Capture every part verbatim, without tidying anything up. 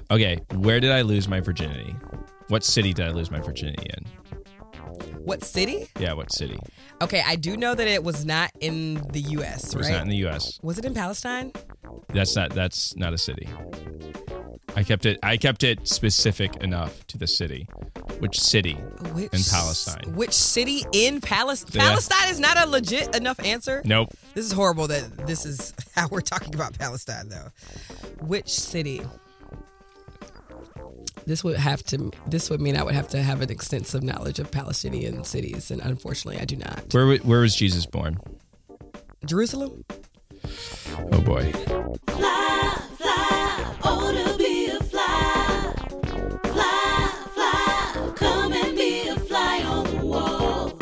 Okay, where did I lose my virginity? What city did I lose my virginity in? What city? Yeah, what city? Okay, I do know that it was not in the U S, It was right? not in the U S. Was it in Palestine? That's not that's not a city. I kept it I kept it specific enough to the city. Which city Which, in Palestine? Which city in Palestine? Yeah. Palestine is not a legit enough answer? Nope. This is horrible that this is how we're talking about Palestine, though. Which city? This would have to. This would mean I would have to have an extensive knowledge of Palestinian cities, and unfortunately, I do not. Where wa- where was Jesus born? Jerusalem? Oh boy. Fly, fly, oh to be a fly. Fly, fly, come and be a fly on the wall.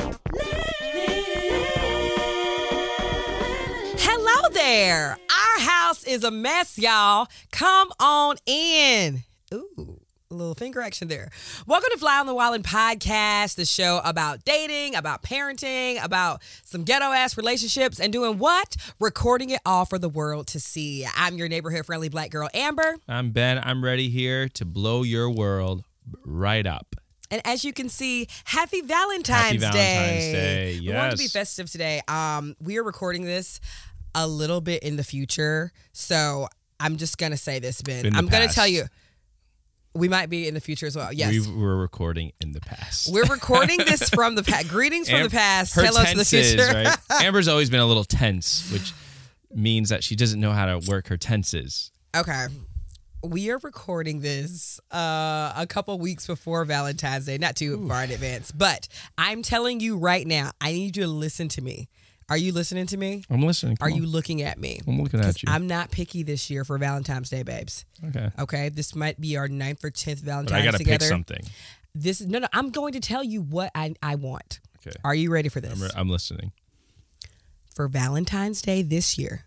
Hello there. Our house is a mess, y'all. Come on in. Ooh. A little finger action there. Welcome to Fly on the Wall and Podcast, the show about dating, about parenting, about some ghetto-ass relationships, and doing what? Recording it all for the world to see. I'm your neighborhood-friendly black girl, Amber. I'm Ben. I'm ready here to blow your world right up. And as you can see, happy Valentine's, Happy Valentine's Day. We wanted to be Yes. festive today. Um, we are recording this a little bit in the future, so I'm just going to say this, Ben. In the I'm going to past. tell you. We might be in the future as well. Yes. We were recording in the past. We're recording this from the past. Greetings from Am- the past. Her Tell us the tenses, future. right? Amber's always been a little tense, which means that she doesn't know how to work her tenses. Okay. We are recording this uh, a couple weeks before Valentine's Day, not too Ooh. far in advance. But I'm telling you right now, I need you to listen to me. Are you listening to me? I'm listening. Come Are on. you looking at me? I'm looking at you. I'm not picky this year for Valentine's Day, babes. Okay. Okay. This might be our ninth or tenth Valentine's But I gotta together. pick something. This no no. I'm going to tell you what I I want. Okay. Are you ready for this? I'm, re- I'm listening. For Valentine's Day this year,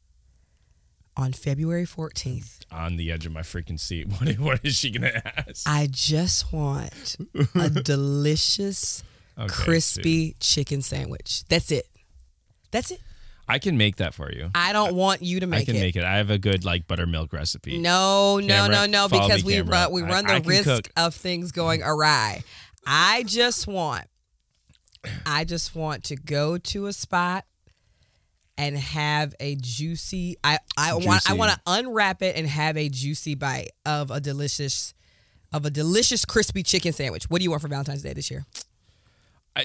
on February fourteenth, On the edge of my freaking seat. What, what is she gonna ask? I just want a delicious, Okay, crispy sweet. chicken sandwich. That's it. That's it. I can make that for you. I don't want you to make I can it. make it. I have a good like buttermilk recipe. No, no, Camera, no, no, follow because me, we camera. run, we I- run I the can risk cook. of things going awry. I just want, I just want to go to a spot and have a juicy. I I want I Juicy. want to unwrap it and have a juicy bite of a delicious, of a delicious crispy chicken sandwich. What do you want for Valentine's Day this year? I,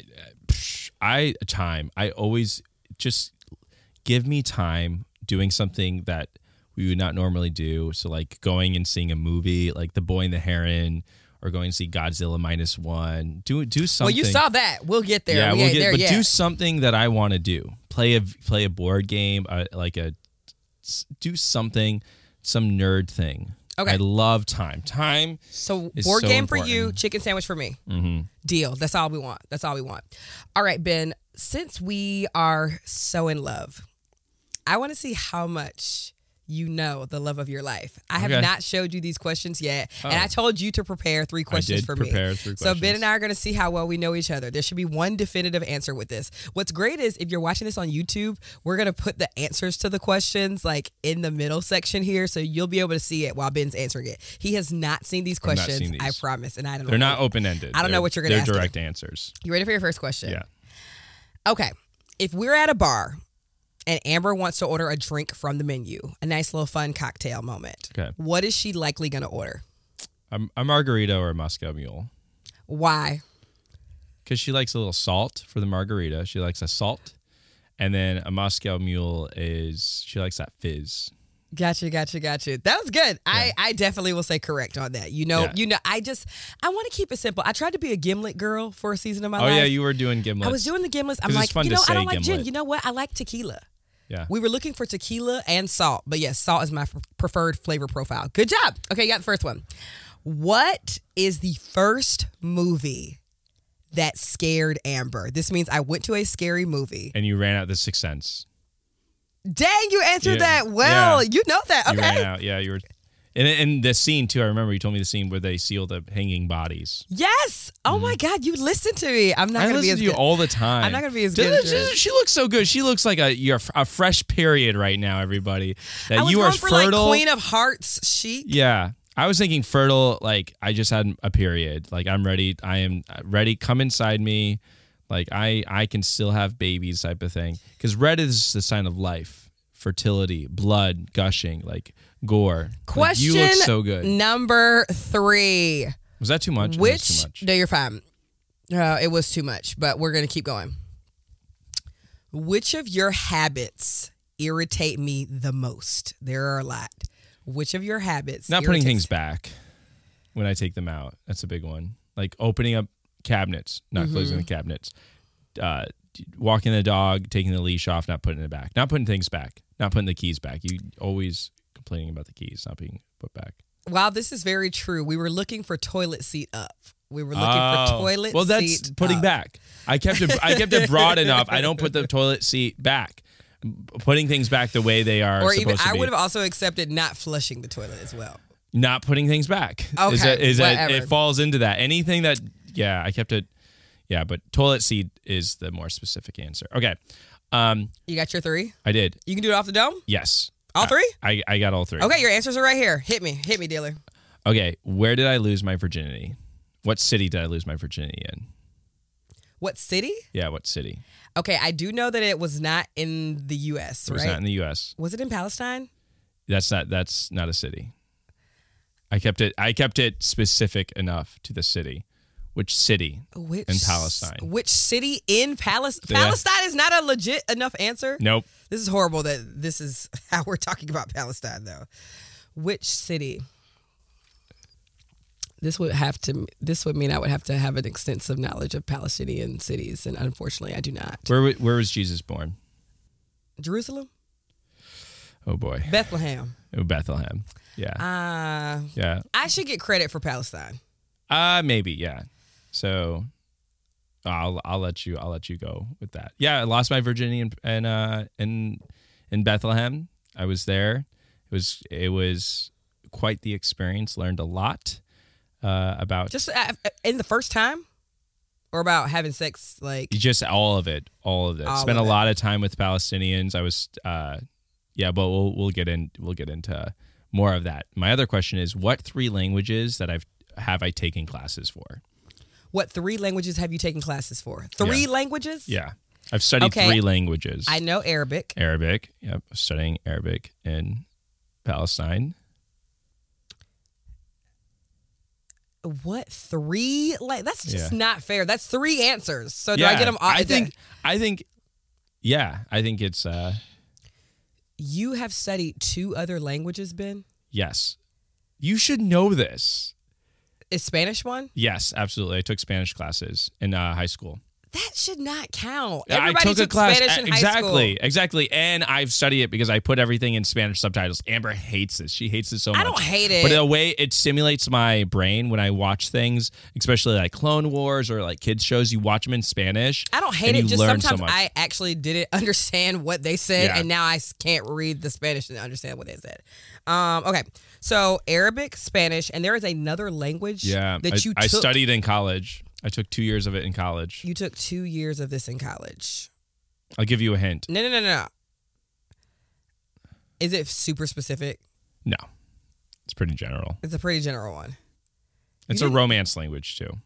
I time. I always just give me time doing something that we would not normally do. So like going and seeing a movie like The Boy and the Heron, or going to see Godzilla minus one. Do do something. Well, you saw that. We'll get there. Yeah, we we'll ain't get. there But yet. do something that I want to do. Play a play a board game. Uh, like a do something, some nerd thing. Okay. I love time. Time. So is board so game for you, important. chicken sandwich for me. Mm-hmm. Deal. That's all we want. That's all we want. All right, Ben, since we are so in love, I want to see how much you know the love of your life. I have Okay. not showed you these questions yet, Oh. and I told you to prepare three questions did for prepare me. three So Ben questions. and I are going to see how well we know each other. There should be one definitive answer with this. What's great is if you're watching this on YouTube, we're going to put the answers to the questions like in the middle section here, so you'll be able to see it while Ben's answering it. He has not seen these I've not questions, seen these. I promise, and I don't know. They're not open ended. I don't know what you're gonna They're ask him. direct answers. You ready for your first question? Yeah. Okay. If we're at a bar and Amber wants to order a drink from the menu, a nice little fun cocktail moment, Okay. what is she likely going to order? A, a margarita or a Moscow Mule. Why? Because she likes a little salt for the margarita. She likes a salt. And then a Moscow Mule is, she likes that fizz. Gotcha, gotcha, gotcha. That was good. I, I definitely will say correct on that. You know, Yeah. you know. I just I want to keep it simple. I tried to be a gimlet girl for a season of my Oh, life. yeah, you were doing gimlets. I was doing the gimlets. I'm 'Cause like, it's fun you to know, I say don't like gin. gimlet. You know what? I like tequila. Yeah. We were looking for tequila and salt, but yes, salt is my f- preferred flavor profile. Good job. Okay, you got the first one. What is the first movie that scared Amber? This means I went to a scary movie. And you ran out the Sixth Sense. Dang, you answered Yeah. that well. Yeah. You know that. You ran Okay. out. Yeah, you were. And, and the scene, too, I remember you told me the scene where they seal the hanging bodies. Yes. Oh my God, you listen to me. I'm not I going to be listen as to you good. all the time. I'm not gonna be as Doesn't- good as she, her. she looks so good. She looks like a you're a fresh period right now, everybody. That I was you going are for fertile. like Queen of Hearts chic. Yeah. I was thinking fertile, like I just had a period. Like I'm ready. I am ready. Come inside me. Like I, I can still have babies type of thing. Because red is the sign of life, fertility, blood, gushing, like gore. Question like, you look so good. number three. Was that too much? Which, Or was it too much? no, you're fine. Uh, it was too much, but we're going to keep going. Which of your habits irritate me the most? There are a lot. Which of your habits? Not putting irritates- things back when I take them out. That's a big one. Like opening up cabinets, not Mm-hmm. closing the cabinets. Uh, walking the dog, taking the leash off, not putting it back. Not putting things back. Not putting the keys back. You always complaining about the keys not being put back. While this is very true, we were looking for toilet seat up. We were looking Oh. for toilet well, that's seat putting up. back. I kept it. I kept it broad enough. I don't put the toilet seat back. Putting things back the way they are Or supposed even, to I be. would have also accepted not flushing the toilet as well. Not putting things back. is Okay, that, is that whatever. it falls into that. Anything that, yeah, I kept it. Yeah, but toilet seat is the more specific answer. Okay, um, You got your three? I did. You can do it off the dome? Yes, All I- three? I, I got all three. Okay, your answers are right here. Hit me. Hit me, dealer. Okay, where did I lose my virginity? What city did I lose my virginity in? What city? Yeah, what city? Okay, I do know that it was not in the U S, It was right? not in the U S. Was it in Palestine? That's not. That's not a city. I kept it. I kept it specific enough to the city. Which city Which in Palestine? Which city in Palestine? Yeah. Palestine is not a legit enough answer. Nope. This is horrible that this is how we're talking about Palestine, though. Which city? This would have to. This would mean I would have to have an extensive knowledge of Palestinian cities, and unfortunately, I do not. Where wa- Where was Jesus born? Jerusalem, Oh boy, Bethlehem. oh, Bethlehem. Yeah, Uh, yeah. I should get credit for Palestine. Uh maybe. Yeah. So, I'll I'll let you I'll let you go with that. Yeah, I lost my virginity in in uh, in, in Bethlehem. I was there. It was it was quite the experience. Learned a lot uh, about Just uh, in the first time, or about having sex, like just all of it, all of it. All Spent of a it. lot of time with Palestinians. I was, uh, yeah, but we'll we'll get in we'll get into more of that. My other question is, what three languages that I've have I taken classes for? what three languages have you taken classes for? Three Yeah. languages? Yeah, I've studied Okay. three languages. I know Arabic. Arabic. Yep, studying Arabic in Palestine. What three? Like that's just Yeah. not fair. That's three answers. So do yeah, I get them all? I think. I think. Yeah, I think it's uh You have studied two other languages, Ben? yes. You should know this. Is Spanish one? Yes, absolutely. I took Spanish classes in uh, high school. That should not count. Yeah, Everybody I took, a class Spanish in exactly, high school. exactly, and I've studied it because I put everything in Spanish subtitles. Amber hates this; she hates this so much. I don't hate it. but the way it stimulates my brain when I watch things, especially like Clone Wars or like kids shows, you watch them in Spanish. I don't hate and it. you Just learn so sometimes much. I actually didn't understand what they said, Yeah. and now I s- can't read the Spanish and understand what they said. Um, okay, so Arabic, Spanish, and there is another language yeah, that I, you I took. studied in college. I took two years of it in college. You took two years of this in college. I'll give you a hint. No, no, no, no. Is it super specific? No, it's pretty general. It's a pretty general one. It's You a didn't- romance language too.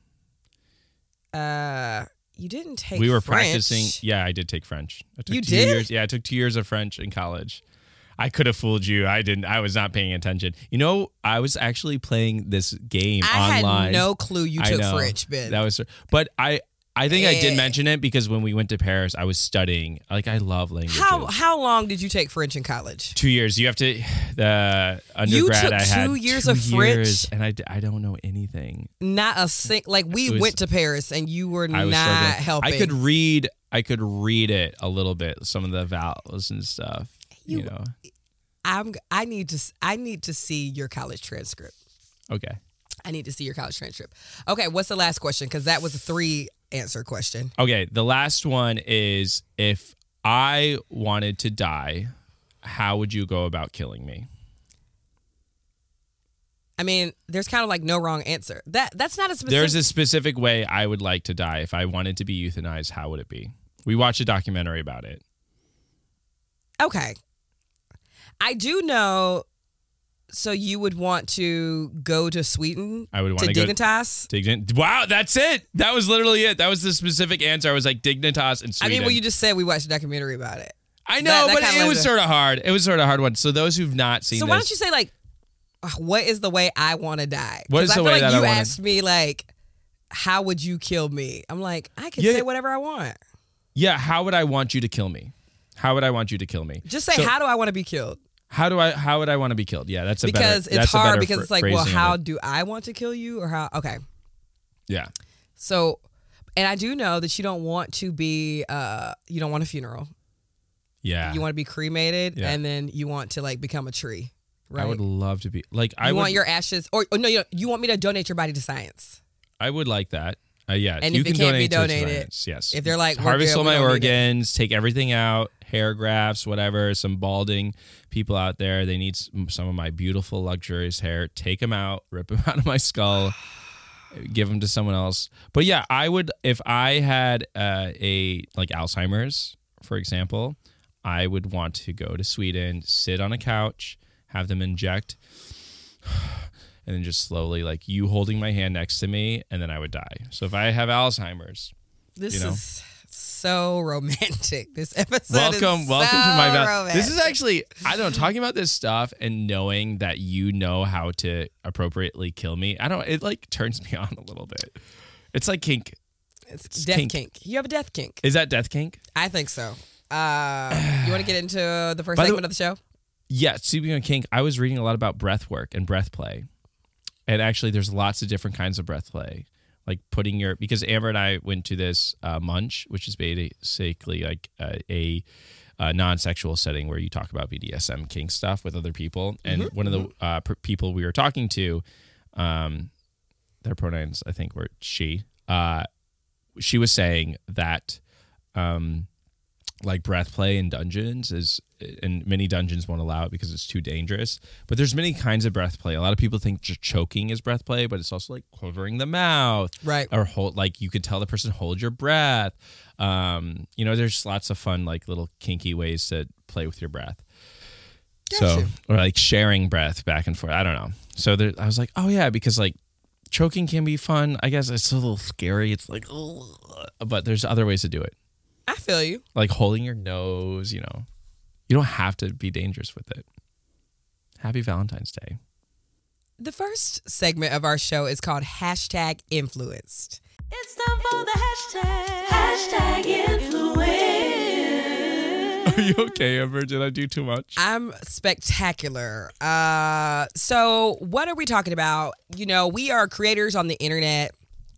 Uh, you didn't take. we were French. practicing. Yeah, I did take French. I took You two did? years. Yeah, I took two years of French in college. I could have fooled you. I didn't. I was not paying attention. You know, I was actually playing this game I online. had no clue you I took know. French, Ben. That was, but I. I think I Eh. did mention it because when we went to Paris, I was studying. Like I love languages. how how long did you take French in college? Two years. You have to. The You undergrad. took I had two years two of French? years, and I, d- I don't know anything. Not a sing. Like we It was- went to Paris and you were I was not struggling. helping. I could read. I could read it a little bit. Some of the vowels and stuff. You, You- know. I'm. I need to. s- I need to see your college transcript. Okay. I need to see your college transcript. Okay, what's the last question? Because that was a three answer question. Okay. The last one is: if I wanted to die, how would you go about killing me? I mean, there's kind of like no wrong answer. That that's not a specific. There's a specific way I would like to die. If I wanted to be euthanized, how would it be? We watched a documentary about it. Okay. I do know So you would want to go to Sweden I would want to to go Dignitas? Dignitas. Wow, that's it. That was literally it. That was the specific answer. I was like Dignitas in Sweden. I mean, well, you just said we watched a documentary about it. I know, that- that but kinda it was lends sort of hard. It was sort of hard one. So those who've not seen So this, why don't you say like, uh, what is the way I want to die? What 'Cause is the I feel way like that I you wanna- asked me like, how would you kill me? I'm like, I can Yeah. say whatever I want. yeah, how would I want you to kill me? How would I want you to kill me? Just say, So- how do I want to be killed? How do I? How would I want to be killed? Yeah, that's a Because better, it's that's a hard better because fr- it's like, well, phrasing of how it. do I want to kill you or how? Okay. Yeah. So, and I do know that you don't want to be, uh, you don't want a funeral. Yeah. You want to be cremated Yeah. and then you want to like become a tree, right? I would love to be like. I you would, want your ashes, or, or no, you, you want me to donate your body to science. I would like that. Uh, yeah. And you if it can can't be donate to donated, science, yes. if they're like, we're harvest good, all we my don't need it. organs, take everything out, hair grafts, whatever. Some balding people out there, they need some, some of my beautiful, luxurious hair. Take them out, rip them out of my skull, give them to someone else. But yeah, I would if I had uh, a like Alzheimer's, for example, I would want to go to Sweden, sit on a couch, have them inject. And then just slowly, like you holding my hand next to me, and then I would die. So if I have Alzheimer's, This you know? is so romantic. This episode welcome, is welcome so to my val- romantic. This is actually, I don't know, talking about this stuff and knowing that you know how to appropriately kill me. I don't, it like turns me on a little bit. It's like kink. It's it's death kink. kink. You have a death kink. Is that death kink? I think so. Uh, you want to get into the first By the segment way- of the show? Yeah, speaking of kink, I was reading a lot about breath work and breath play. And actually, there's lots of different kinds of breath play. Like putting your, because Amber and I went to this uh, munch, which is basically like uh, a, a non-sexual setting where you talk about B D S M kink stuff with other people. And Mm-hmm. one of the uh, per- people we were talking to, um, their pronouns I think were she. Uh, she was saying that, um, like breath play in dungeons is, and many dungeons won't allow it because it's too dangerous. But there's many kinds of breath play. A lot of people think just choking is breath play, but it's also like covering the mouth, Right. Or hold, like you could tell the person hold your breath. Um, you know, there's lots of fun, like little kinky ways to play with your breath. So, Gotcha. or like sharing breath back and forth. I don't know. So there, I was like, oh yeah, because like choking can be fun. I guess it's a little scary. It's like, ugh, but there's other ways to do it. I feel you. Like holding your nose, you know. You don't have to be dangerous with it. Happy Valentine's Day. The first segment of our show is called Hashtag Influenced. It's time for the hashtag. Hashtag influence. Are you okay, Amber? Did I do too much? I'm spectacular. Uh, so, what are we talking about? You know, we are creators on the internet.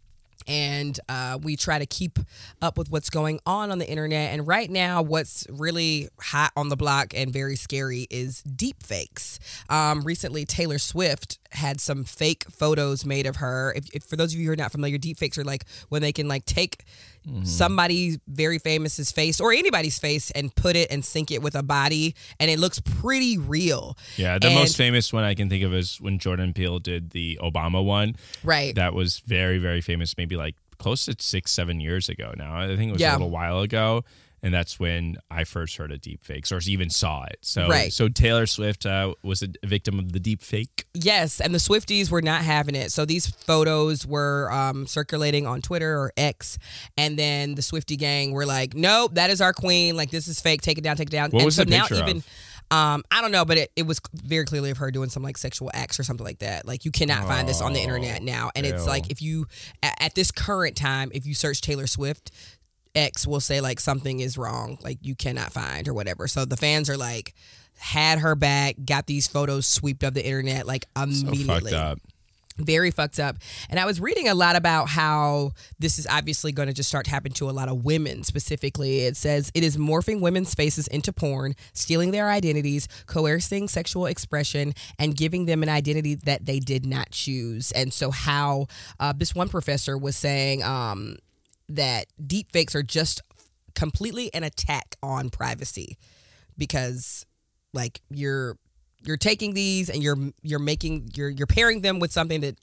And uh, we try to keep up with what's going on on the internet. And right now, what's really hot on the block and very scary is deep fakes. Um, recently, Taylor Swift had some fake photos made of her. If, if for those of you who are not familiar, deep fakes are like when they can like take mm-hmm. somebody very famous's face or anybody's face and put it and sync it with a body, and it looks pretty real. Yeah, the and, most famous one I can think of is when Jordan Peele did the Obama one. Right. That was very, very famous, maybe like close to six, seven years ago now. I think it was Yeah. a little while ago. And that's when I first heard of deep fakes or even saw it. So, Right. so Taylor Swift uh, was a victim of the deep fake. Yes, and the Swifties were not having it. So these photos were um, circulating on Twitter or X, and then the Swiftie gang were like, "Nope, that is our queen. Like this is fake. Take it down. Take it down." What and was so the now picture even. of? Um, I don't know, but it, it was very clearly of her doing some like sexual acts or something like that. Like you cannot find this on the internet now, and it's ew. like if you at, at this current time, if you search Taylor Swift, X will say like something is wrong, like you cannot find or whatever. So the fans are like, had her back, got these photos swept of the internet like immediately. So fucked up. Very fucked up. And I was reading a lot about how this is obviously going to just start happening to a lot of women specifically. It says it is morphing women's faces into porn, stealing their identities, coercing sexual expression, and giving them an identity that they did not choose. And so how uh, this one professor was saying um, that deep fakes are just completely an attack on privacy because like you're You're taking these and you're you're making you're you're pairing them with something that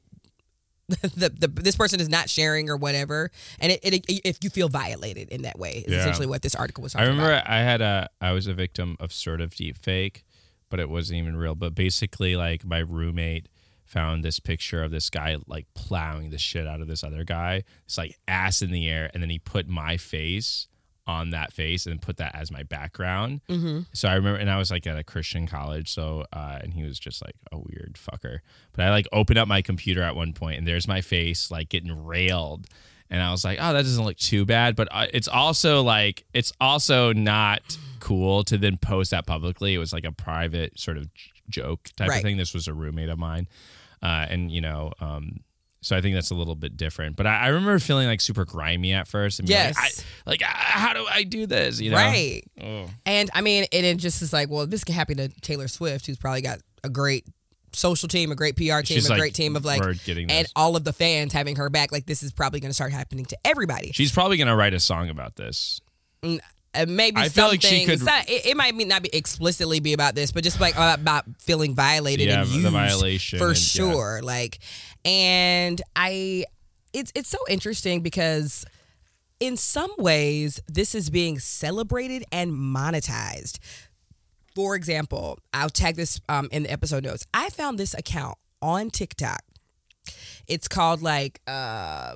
the, the this person is not sharing or whatever, and it, it if you feel violated in that way is Yeah. essentially what this article was I talking remember about. I had a I was a victim of sort of deep fake, but it wasn't even real. But basically, like my roommate found this picture of this guy like plowing the shit out of this other guy. It's like ass in the air, and then he put my face on that face and put that as my background. Mm-hmm. So I remember, and I was like at a Christian college, so uh, and he was just like a weird fucker. But I like opened up my computer at one point, and there's my face like getting railed, and I was like, oh, that doesn't look too bad. But uh, it's also like it's also not cool to then post that publicly. It was like a private sort of j- joke type Right. of thing. This was a roommate of mine, uh, and you know. Um, So I think that's a little bit different. But I, I remember feeling like super grimy at first. And being Yes. Like, I, like, ah, how do I do this? You know? Right. Oh. And I mean, it, it just is like, well, this can happen to Taylor Swift, who's probably got a great social team, a great P R team, She's a like, great team of like, we're getting and this. all of the fans having her back. Like, this is probably going to start happening to everybody. She's probably going to write a song about this. Uh, maybe I feel something. like she could- it's not- it, it might be not be explicitly be about this, but just like uh, about feeling violated Yeah, and the used violation for and- yeah. sure. Like, and I, it's it's so interesting because in some ways this is being celebrated and monetized. For example, I'll tag this um, in the episode notes. I found this account on TikTok. It's called like uh,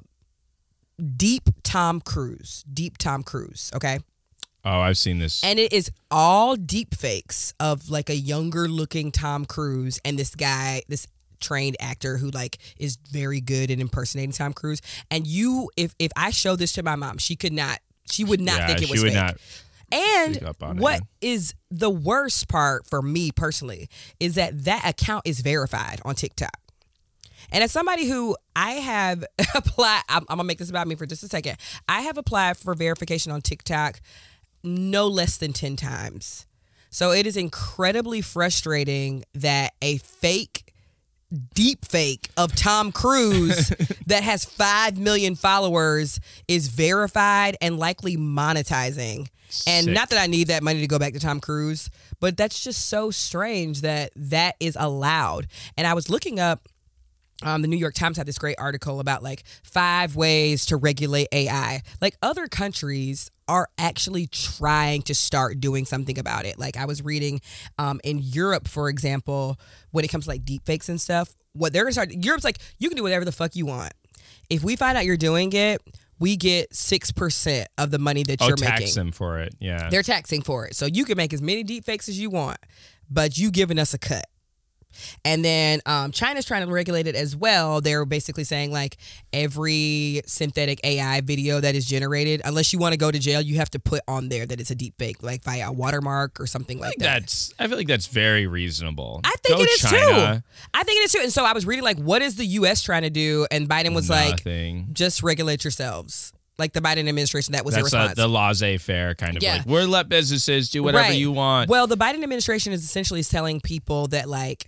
Deep Tom Cruise. Deep Tom Cruise. Okay. Oh, I've seen this. And it is all deep fakes of like a younger looking Tom Cruise and this guy, this trained actor who like is very good at impersonating Tom Cruise. And you, if if I show this to my mom, she could not, she would not yeah, think it was she would fake. not. And speak up on it, what yeah. is the worst part for me personally is that that account is verified on TikTok. And as somebody who I have applied, I'm, I'm gonna make this about me for just a second. I have applied for verification on TikTok no less than ten times. So it is incredibly frustrating that a fake, deep fake of Tom Cruise that has five million followers is verified and likely monetizing. And Sick. not that I need that money to go back to Tom Cruise, but that's just so strange that that is allowed. And I was looking up, Um, the New York Times had this great article about like five ways to regulate A I. Like other countries are actually trying to start doing something about it. Like I was reading um, in Europe, for example, when it comes to like deep fakes and stuff, what they're gonna start, Europe's like, you can do whatever the fuck you want. If we find out you're doing it, we get six percent of the money that Oh, you're tax making. them for it. Yeah. They're taxing for it. So you can make as many deep fakes as you want, but you giving us a cut. And then um, China's trying to regulate it as well. They're basically saying like every synthetic A I video that is generated, unless you want to go to jail, you have to put on there that it's a deep fake, like via a watermark or something I like think that. that's. I feel like that's very reasonable. I think Go it is China. too. I think it is too. And so I was reading like, what is the U S trying to do? And Biden was like, Nothing. just regulate yourselves. Like the Biden administration, that was That's their a, response. the laissez-faire kind of Yeah. like we're let businesses do whatever Right. you want. Well, the Biden administration is essentially telling people that like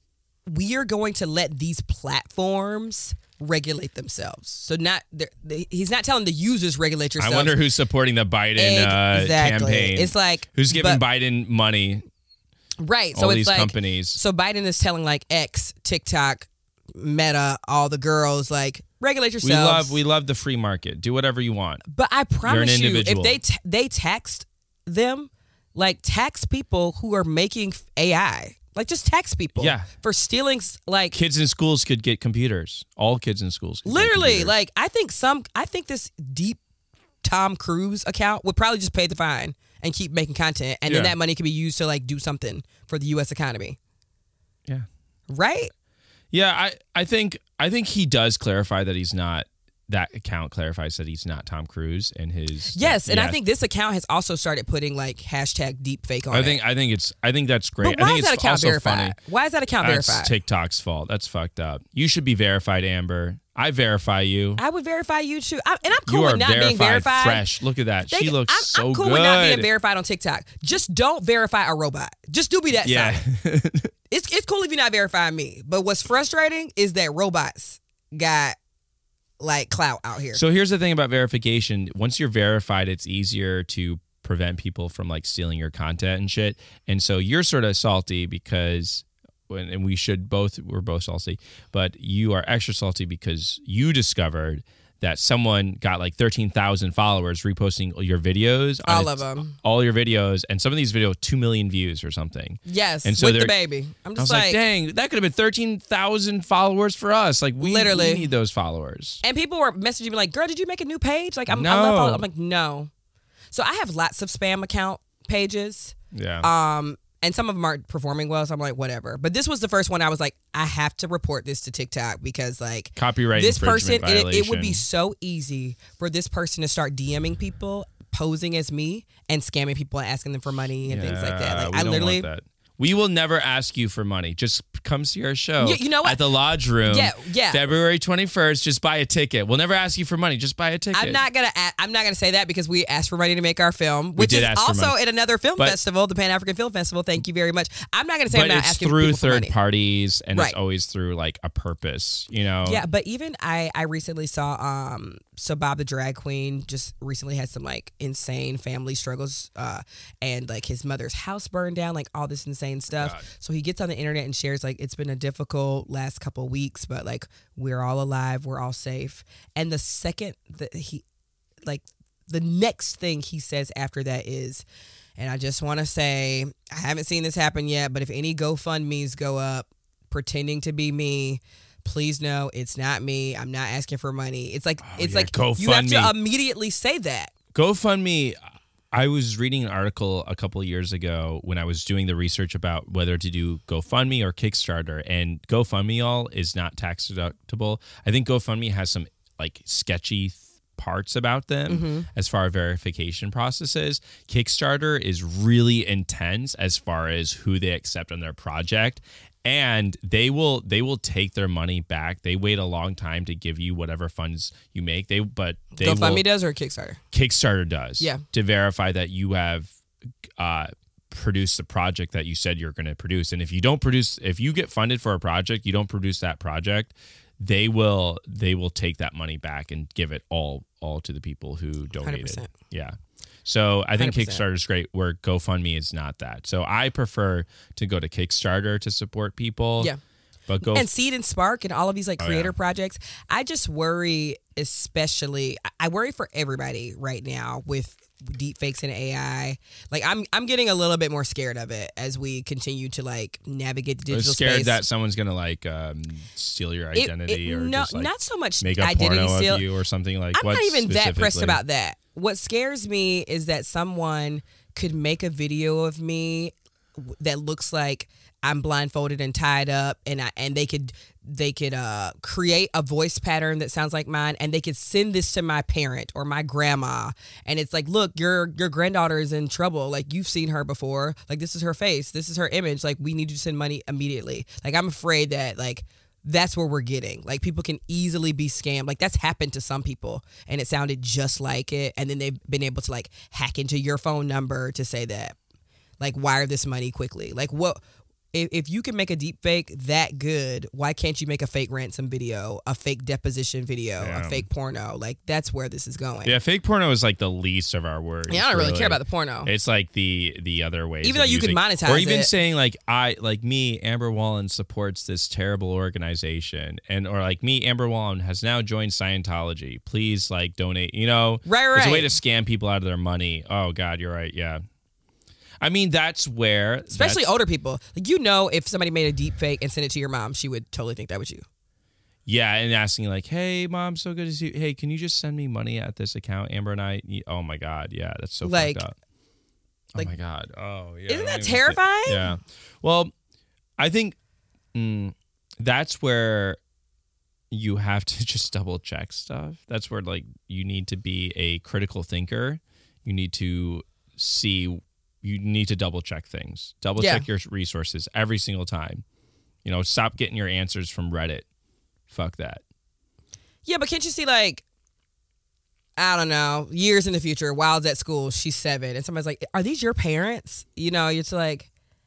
we are going to let these platforms regulate themselves. So not they, he's not telling the users regulate I yourselves. wonder who's supporting the Biden uh, Exactly. campaign. It's like who's giving but- Biden money. right. all So it's these like companies. So Biden is telling like X, TikTok, Meta, all the girls like regulate yourselves. We love we love the free market. Do whatever you want. But I promise you, if individual. they t- they taxed them, like tax people who are making A I, like just tax people, Yeah. for stealing, s- like Kids in schools could get computers. All kids in schools. Could get literally, computers. like I think some, I think this deep Tom Cruise account would probably just pay the fine and keep making content, and then Yeah. that money could be used to like do something for the U S economy, yeah. right? Yeah, I, I think I think he does clarify that he's not. That account clarifies that he's not Tom Cruise and his. Yes, and I yeah. think this account has also started putting like hashtag deep fake on I it. think I think it's I think that's great. But why I think is that it's account also verified? funny. Why is that account That's verified? TikTok's fault. That's fucked up. You should be verified, Amber. I verify you. I would verify you too. I, and I'm cool you are with not verified, being verified. fresh. Look at that. They- she looks I'm, so I'm cool good. with not being verified on TikTok. Just don't verify a robot. Just do be that yeah. side. It's it's cool if you're not verifying me. But what's frustrating is that robots got like clout out here. So here's the thing about verification. Once you're verified, it's easier to prevent people from like stealing your content and shit. And so you're sort of salty because when and we should both we're both salty, but you are extra salty because you discovered that someone got like thirteen thousand followers reposting your videos. on All it- of them. All your videos. And some of these videos, two million views or something. Yes, And so with the they're- baby. I'm I just was like, like, dang, that could have been thirteen thousand followers for us. Like, we, Literally. we need those followers. and people were messaging me like, girl, did you make a new page? Like, I'm, I No. love follow. I'm like, no. So I have lots of spam account pages. Yeah. Um, and some of them aren't performing well, so I'm like, whatever. But this was the first one I was like, I have to report this to TikTok because, like, Copyright this person, infringement it, it would be violation. so easy for this person to start DMing people, posing as me, and scamming people and asking them for money and things like that. Yeah, Like, we I don't literally, want that. We will never ask you for money. Just come see our show. You- you know what? At the Lodge Room. Yeah, yeah. February twenty-first. Just buy a ticket. We'll never ask you for money. Just buy a ticket. I'm not gonna. a- I'm not gonna say that because we asked for money to make our film, which did is ask for also money. at another film But- festival, the Pan African Film Festival. Thank you very much. I'm not gonna say But I'm not it's asking through people for third money. parties, and Right. it's always through like a purpose. You know. Yeah, but even I, I recently saw um so Bob the drag queen just recently had some like insane family struggles, uh, and like his mother's house burned down, like all this insane stuff. God. So he gets on the internet and shares like it's been a difficult last couple weeks, but like we're all alive, we're all safe. And the second that he, like the next thing he says after that is, and I just want to say I haven't seen this happen yet, but if any GoFundMe's go up pretending to be me, please know it's not me. I'm not asking for money. It's like it's yeah, like you have to GoFundMe. immediately say that. GoFundMe. I was reading an article a couple of years ago when I was doing the research about whether to do GoFundMe or Kickstarter, and GoFundMe y'all is not tax deductible. I think GoFundMe has some like sketchy th- parts about them Mm-hmm. as far as verification processes. Kickstarter is really intense as far as who they accept on their project. And they will they will take their money back. They wait a long time to give you whatever funds you make. They but they will, GoFundMe does or Kickstarter? Kickstarter does. Yeah. To verify that you have uh, produced the project that you said you're going to produce. And if you don't produce, if you get funded for a project, you don't produce that project, they will they will take that money back and give it all all to the people who donated. one hundred percent. Yeah. So I think one hundred percent. Kickstarter is great where GoFundMe is not that. So I prefer to go to Kickstarter to support people. Yeah. But go And Seed and Spark and all of these like Oh, creator yeah. projects. I just worry, especially I- I worry for everybody right now with deep fakes and A I. Like I'm I'm getting a little bit more scared of it as we continue to like navigate the I was digital scared space. that someone's gonna like um, steal your It- identity it- or no, just like not so much make a identity porno steal. of you or something like. I'm what not even that pressed specifically? about that. What scares me is that someone could make a video of me w- that looks like I'm blindfolded and tied up, and I and they could they could uh, create a voice pattern that sounds like mine, and they could send this to my parent or my grandma, and it's like, look, your your granddaughter is in trouble. Like you've seen her before. Like this is her face. This is her image. Like we need you to send money immediately. Like I'm afraid that like. That's where we're getting. Like people can easily be scammed. Like that's happened to some people and it sounded just like it. And then they've been able to like hack into your phone number to say that, like wire this money quickly. Like what, if, if you can make a deep fake that good, why can't you make a fake ransom video, a fake deposition video, Yeah. a fake porno? Like that's where this is going. Yeah, fake porno is like the least of our worries. Yeah, I don't really, care about the porno. It's like the the other ways. Even of though you can using- monetize or even it. saying like I like me, Amber Wallen supports this terrible organization, and or like me, Amber Wallen has now joined Scientology. Please like donate. You know, Right, It's a way right. to scam people out of their money. Oh God, you're right. Yeah. I mean, that's where Especially that's- older people. Like you know, if somebody made a deep fake and sent it to your mom, she would totally think that was you. Yeah, and asking like, "Hey, mom, so good to see you. Hey, can you just send me money at this account, Amber and I?" Oh my God, yeah, that's so Like- fucked up. like- oh my God, oh yeah. I Isn't don't that even terrifying? thi- yeah. Well, I think mm, that's where you have to just double check stuff. That's where like you need to be a critical thinker. You need to see. You need to double check things. Double Yeah. check your resources every single time. You know, stop getting your answers from Reddit. Fuck that. Yeah, but can't you see like, I don't know, years in the future, Wild's at school, she's seven, and somebody's like, "Are these your parents?" You know, it's like,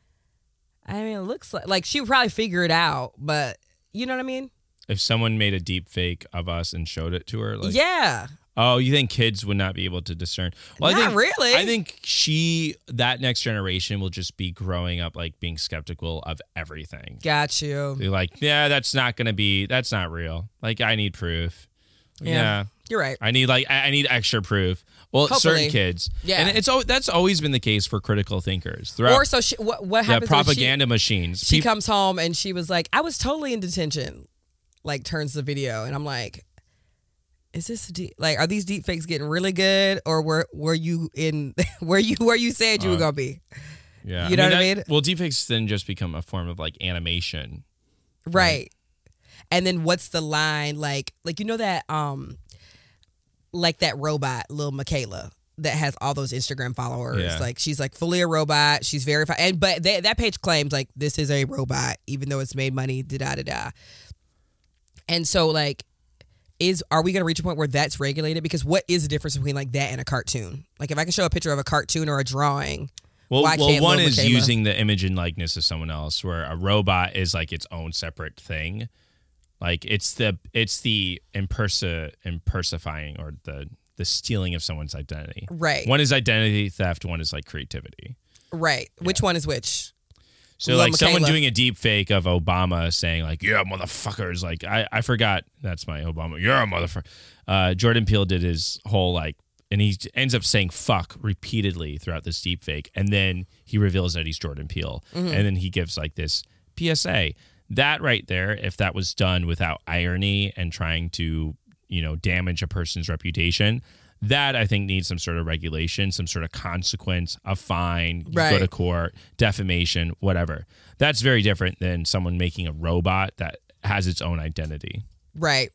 I mean, it looks like like she would probably figure it out, but you know what I mean? If someone made a deep fake of us and showed it to her, like, yeah, oh, you think kids would not be able to discern? Well, I Not think, really. I think she, that next generation will just be growing up like being skeptical of everything. got you. They're like, yeah, that's not going to be, that's not real. Like, I need proof. Yeah. yeah. You're right. I need like I I need extra proof. Well, Hopefully. certain kids, Yeah. and it's al- that's always been the case for critical thinkers throughout. Or so she, what, what yeah, happens when propaganda machines. She, she Peop- comes home and she was like, I was totally in detention. Like turns the video and I'm like, is this a deep, like are these deep fakes getting really good or were were you in where you where you said you Uh, were gonna be? yeah, You know what I that- mean? Well, deepfakes then just become a form of like animation. Right. And then what's the line like like you know that um like that robot, little Michaela, that has all those Instagram followers. Yeah. Like she's like fully a robot. She's verified. And but they, that page claims like this is a robot, even though it's made money, da da da da. And so like is are we gonna reach a point where that's regulated? Because what is the difference between like that and a cartoon? Like if I can show a picture of a cartoon or a drawing. Well, why well, can't one Lil is Michaela? using the image and likeness of someone else, where a robot is like its own separate thing. Like it's the it's the impersa impersifying or the the stealing of someone's identity. Right. One is identity theft. One is like creativity. Right. Which one is which? So Lil like someone Michaela. doing a deep fake of Obama saying like, yeah, motherfuckers. Like I, I forgot. That's my Obama. You're a motherfucker. Uh, Jordan Peele did his whole like, and he ends up saying fuck repeatedly throughout this deep fake. And then he reveals that he's Jordan Peele. Mm-hmm. And then he gives like this P S A. That right there, if that was done without irony and trying to, you know, damage a person's reputation, that I think needs some sort of regulation, some sort of consequence, a fine, you go Right. to court, defamation, whatever. That's very different than someone making a robot that has its own identity. Right.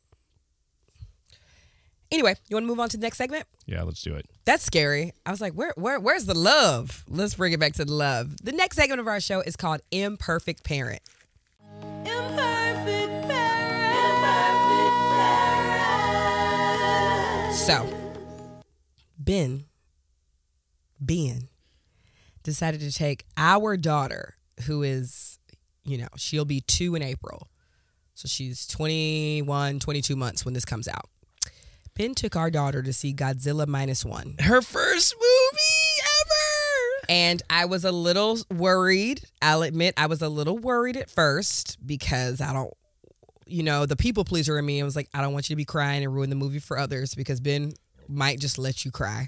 Anyway, you want to move on to the next segment? Yeah, let's do it. That's scary. I was like, where, where, where's the love? Let's bring it back to the love. The next segment of our show is called Imperfect Parent. Imperfect parent. Imperfect parent. So, Ben, Ben, decided to take our daughter, who is, you know, she'll be two in April. So she's twenty-one, twenty-two months when this comes out. Ben took our daughter to see Godzilla Minus One. Her first movie ever. And I was a little worried. I'll admit I was a little worried at first because I don't, you know, the people pleaser in me. I was like, I don't want you to be crying and ruin the movie for others because Ben might just let you cry.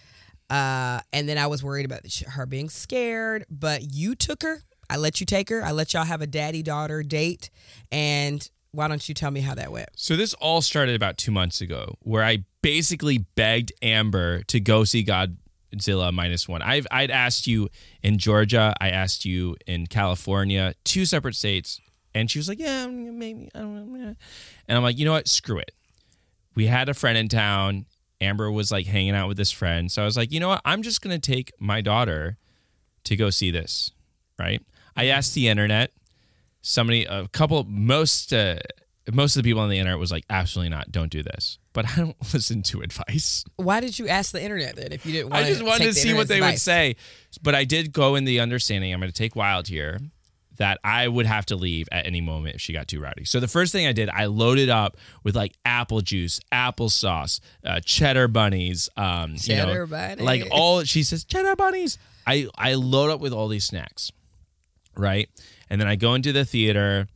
Uh, and then I was worried about her being scared, but you took her. I let you take her. I let y'all have a daddy-daughter date. And why don't you tell me how that went? So this all started about two months ago, where I basically begged Amber to go see Godzilla Minus One. I've I'd asked you in Georgia, I asked you in California, two separate states, and she was like, "Yeah, maybe I don't know." And I'm like, you know what? Screw it. We had a friend in town. Amber was like hanging out with this friend, so I was like, you know what? I'm just gonna take my daughter to go see this. Right? I asked the internet. Somebody, a couple, most, uh, most of the people on the internet was like, absolutely not, don't do this. But I don't listen to advice. Why did you ask the internet then if you didn't want I just wanted take to the see what internet's they would advice? say. But I did go in the understanding, I'm going to take Wild here, that I would have to leave at any moment if she got too rowdy. So the first thing I did, I loaded up with like apple juice, applesauce, uh, cheddar bunnies, um, Cheddar you know, bunny. like all. She says cheddar bunnies. I I load up with all these snacks, right? And then I go into the theater,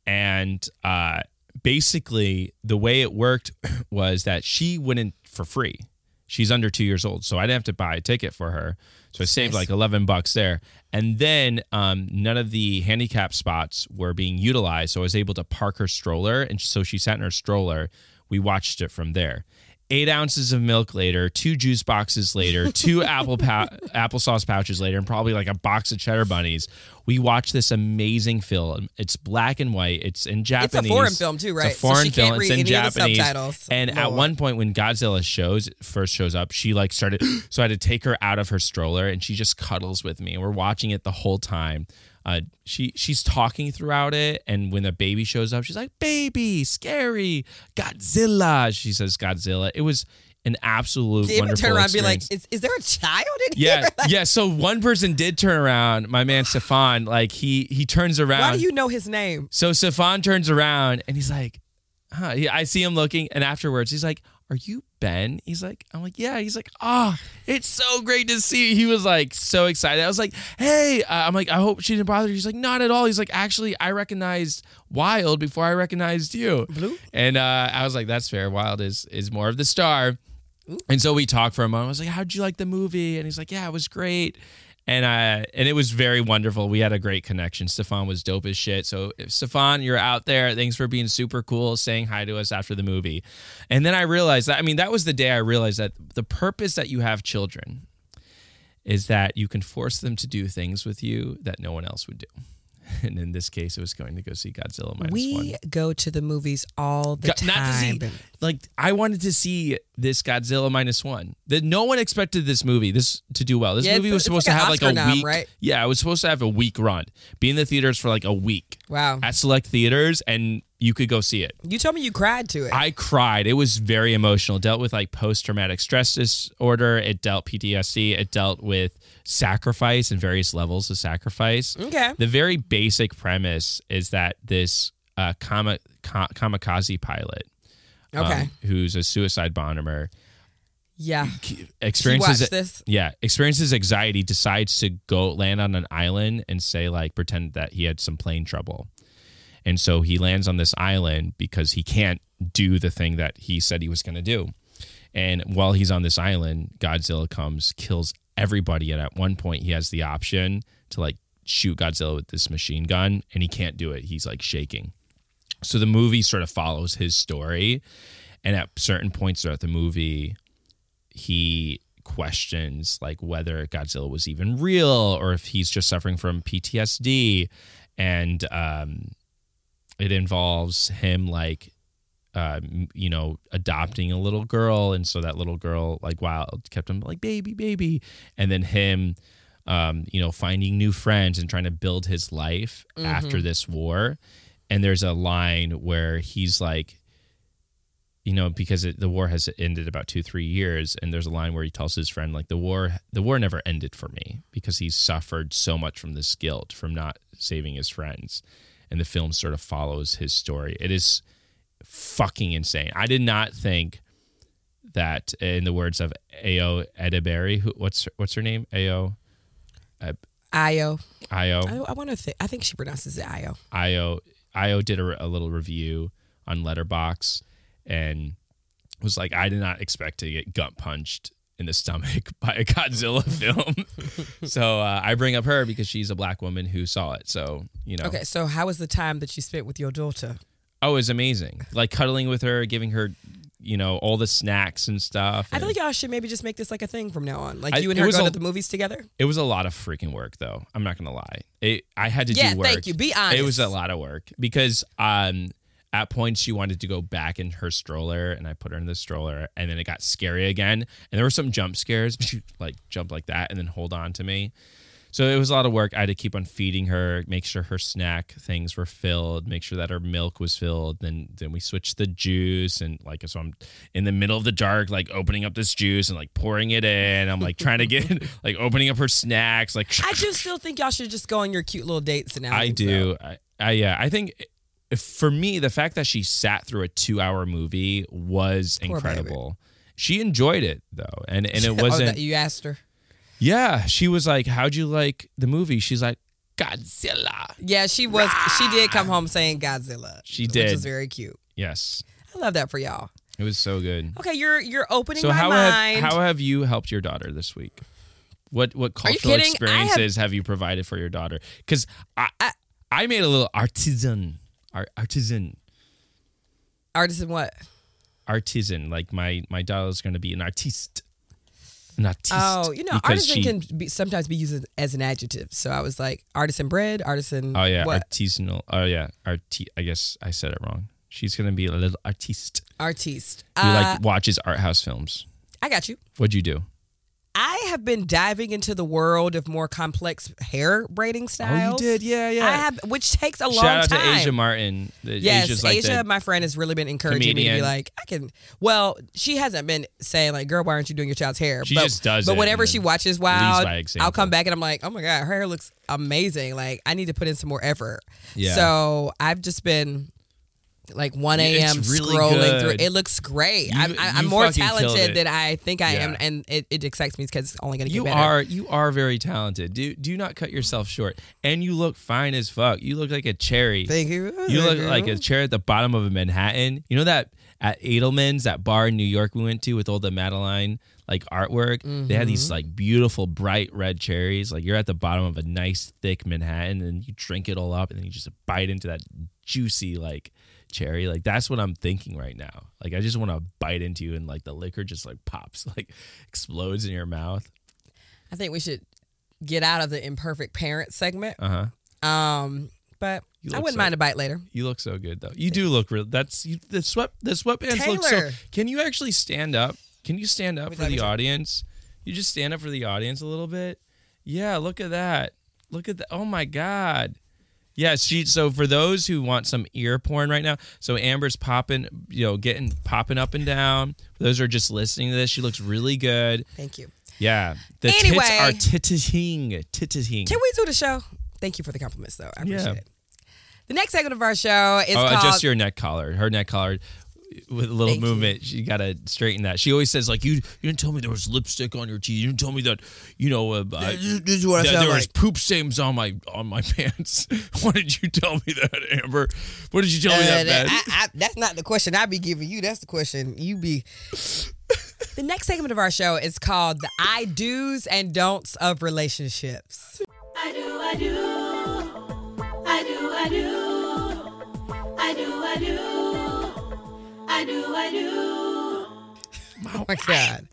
and uh, basically the way it worked was that she went in for free. She's under two years old, so I didn't have to buy a ticket for her. So I saved Nice. like eleven bucks there. And then um, none of the handicap spots were being utilized, so I was able to park her stroller. And so she sat in her stroller. We watched it from there. Eight ounces of milk later, two juice boxes later, two apple pou- applesauce pouches later, and probably like a box of cheddar bunnies. We watched this amazing film. It's black and white. It's in Japanese. foreign film too, right? It's a So foreign she can't film. It's read in any of the Japanese. subtitles. And at Lord. one point when Godzilla shows first shows up, she like started. So I had to take her out of her stroller, and she just cuddles with me. And we're watching it the whole time. Uh, she she's talking throughout it, and when the baby shows up, she's like, "Baby, scary, Godzilla." She says, "Godzilla." It was an absolute Did you even wonderful turn around and be like, experience. is, is there a child in Yeah, here? Like, yeah. So one person did turn around. My man Stefan, like he he turns around. why do you know his name? So Stefan turns around and he's like, huh. He, I see him looking, and afterwards he's like, are you Ben? He's like, I'm like, yeah. He's like, ah, oh, it's so great to see you. He was like so excited. I was like, hey, uh, I'm like, I hope she didn't bother you. He's like, not at all. He's like, actually, I recognized Wild before I recognized you. Blue? And uh, I was like, that's fair. Wild is is more of the star. Ooh. And so we talked for a moment. I was like, how'd you like the movie? And he's like, yeah, it was great. And uh, and it was very wonderful. We had a great connection. Stefan was dope as shit. So, if Stefan, you're out there. Thanks for being super cool, saying hi to us after the movie. And then I realized that, I mean, that was the day I realized that the purpose that you have children is that you can force them to do things with you that no one else would do. And in this case, it was going to go see Godzilla minus we one. go to the movies all the Go- time. Not to see, like, I wanted to see this Godzilla minus one. That no one expected this movie this to do well. This Yeah, movie it's- was it's supposed like to an have like Oscar a nom, week. right? Yeah, it was supposed to have a week run. Be in the theaters for like a week. Wow. At select theaters, and you could go see it. You told me you cried to it. I cried. It was very emotional. It dealt with like post-traumatic stress disorder. It dealt P T S D. It dealt with sacrifice and various levels of sacrifice. Okay. The very basic premise is that this uh, kama, ka, kamikaze pilot, Okay. um, who's a suicide bomber, yeah. experiences watched this? yeah experiences anxiety, decides to go land on an island and say like pretend that he had some plane trouble. And so he lands on this island because he can't do the thing that he said he was going to do. And while he's on this island, Godzilla comes, kills everybody. And at one point, he has the option to like shoot Godzilla with this machine gun, and he can't do it. He's like shaking. So the movie sort of follows his story. And at certain points throughout the movie, he questions like whether Godzilla was even real or if he's just suffering from P T S D. And, um, it involves him like, uh, you know, adopting a little girl. And so that little girl, like, Wild kept him like, baby, baby. And then him, um, you know, finding new friends and trying to build his life mm-hmm. after this war. And there's a line where he's like, you know, because it, the war has ended about two, three years. And there's a line where he tells his friend, like, the war, the war never ended for me because he's suffered so much from this guilt from not saving his friends. And the film sort of follows his story. It is fucking insane. I did not think that, in the words of Ayo Edebiri, who, what's her, what's her name? Ayo. Uh, Ayo. Ayo. I, I want to think. I think she pronounces it Ayo. Ayo. Ayo did a, a little review on Letterboxd and was like, I did not expect to get gut punched in the stomach by a Godzilla film. So uh, I bring up her because she's a black woman who saw it. So, you know. Okay, so how was the time that you spent with your daughter? Oh, it was amazing. Like cuddling with her, giving her, you know, all the snacks and stuff. I and feel like y'all should maybe just make this like a thing from now on. Like I- you and it her was go a- to the movies together? It was a lot of freaking work, though. I'm not going to lie. It, I had to Yeah, do work. thank you. Be honest. It was a lot of work because um, at points she wanted to go back in her stroller, and I put her in the stroller, and then it got scary again. And there were some jump scares. She like jump like that and then hold on to me. So it was a lot of work. I had to keep on feeding her, make sure her snack things were filled, make sure that her milk was filled. Then then we switched the juice, and like so I'm in the middle of the dark, like opening up this juice and like pouring it in. I'm like trying to get like opening up her snacks. Like I just still think y'all should just go on your cute little dates and I do. I, I yeah. I think if, for me, the fact that she sat through a two-hour movie was Poor incredible. She enjoyed it though, and and it Oh, wasn't. that you asked her? Yeah, she was like, "How'd you like the movie?" She's like, "Godzilla." Yeah, she was. She did come home saying Godzilla. She which did. was very cute. Yes, I love that for y'all. it was so good. Okay, you're you're opening So my how mind. have how have you helped your daughter this week? What what Are you cultural kidding? I have- experiences have, you provided for your daughter? Because I, I I made a little artisan art, artisan Artisan what? artisan like my my daughter's going to be an artiste. An artiste. Oh, you know, because artisan she- can be, sometimes be used as an adjective. So I was like, artisan bread, artisan. Oh yeah, what? artisanal. Oh yeah, arti- I guess I said it wrong. She's going to be a little artiste Artiste. who Uh, like watches art house films. I got you. What'd you do? I have been diving into the world of more complex hair braiding styles. Oh, you did? Yeah, yeah. I have, which takes a long Shout out time. to Asia Martin. The- Yes, Asia's like Asia, the- my friend, has really been encouraging me to comedian. be like, I can. Well, she hasn't been saying like, "Girl, why aren't you doing your child's hair?" She but, just does But it whenever and she then watches leads Wild, by example. I'll come back and I'm like, "Oh my god, her hair looks amazing!" Like, I need to put in some more effort. Yeah. So I've just been like one a.m. It's really scrolling good. through. It looks great. You- I'm, I- I'm you more fucking killed talented it. than I think I am, Yeah. and it, it excites me because it's only going to get You better. are you are very talented. Do do not cut yourself short. And you look fine as fuck. You look like a cherry. Thank you. You look Thank you. like a cherry at the bottom of a Manhattan. You know that at Edelman's, that bar in New York we went to with all the Madeline like artwork. They had these like beautiful bright red cherries. Like you're at the bottom of a nice thick Manhattan, and you drink it all up, and then you just bite into that juicy like cherry. Like that's what I'm thinking right now. Like I just want to bite into you, and like the liquor just like pops, like explodes in your mouth. I think we should get out of the imperfect parent segment. Uh huh. Um, but You I look wouldn't so- mind a bite later. You look so good though. You do look real. That's you, the sweat. The sweatpants look so. Taylor. Can you actually stand up? Can you stand up me for try, let me the try. audience? You just stand up for the audience a little bit. Yeah, look at that. Look at that. Oh my God. Yeah, she. So for those who want some ear porn right now, so Amber's popping, you know, getting popping up and down. For those who are just listening to this, she looks really good. Thank you. Yeah, the Anyway. tits are titting, titting. Can we do the show? Thank you for the compliments, though. I appreciate Yeah. it. The next segment of our show is Oh, called adjust your neck collar. Her neck collar with a little Thank you. movement. She got to straighten that. She always says like, "You, you didn't tell me there was lipstick on your teeth. You didn't tell me that, you know, uh, I, This this is what I that sound there was like. poop stains on my on my pants." Why did you tell me that, Amber? What did you tell me Uh, that, that- Ben? I, I, that's not the question I be giving you. That's the question you be. The next segment of our show is called the I do's and don'ts of relationships. I do, I do. I do, I do. I do, I do. I do, I do. Oh my God.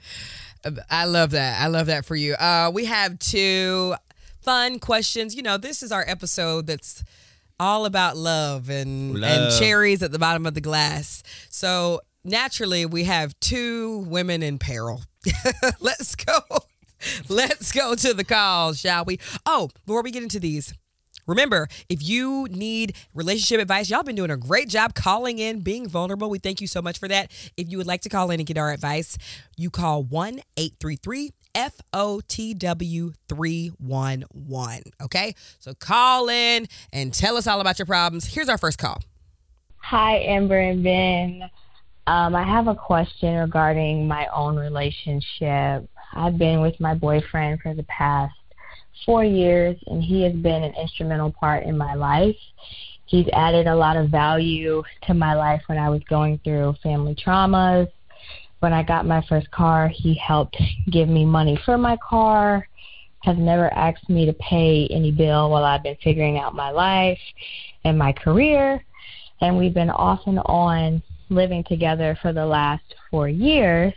I love that. I love that for you. Uh, we have two fun questions. You know, this is our episode that's all about love and, and Love. cherries at the bottom of the glass. So naturally, we have two women in peril. Let's go. Let's go to the call, shall we? Oh, before we get into these, remember, if you need relationship advice, y'all been doing a great job calling in, being vulnerable. We thank you so much for that. If you would like to call in and get our advice, you call one eight three three F O T W three one one. Okay? So call in and tell us all about your problems. Here's our first call. Hi, Amber and Ben. Um, I have a question regarding my own relationship. I've been with my boyfriend for the past four years, and he has been an instrumental part in my life. He's added a lot of value to my life when I was going through family traumas. When I got my first car, he helped give me money for my car, has never asked me to pay any bill while I've been figuring out my life and my career. And we've been off and on living together for the last four years.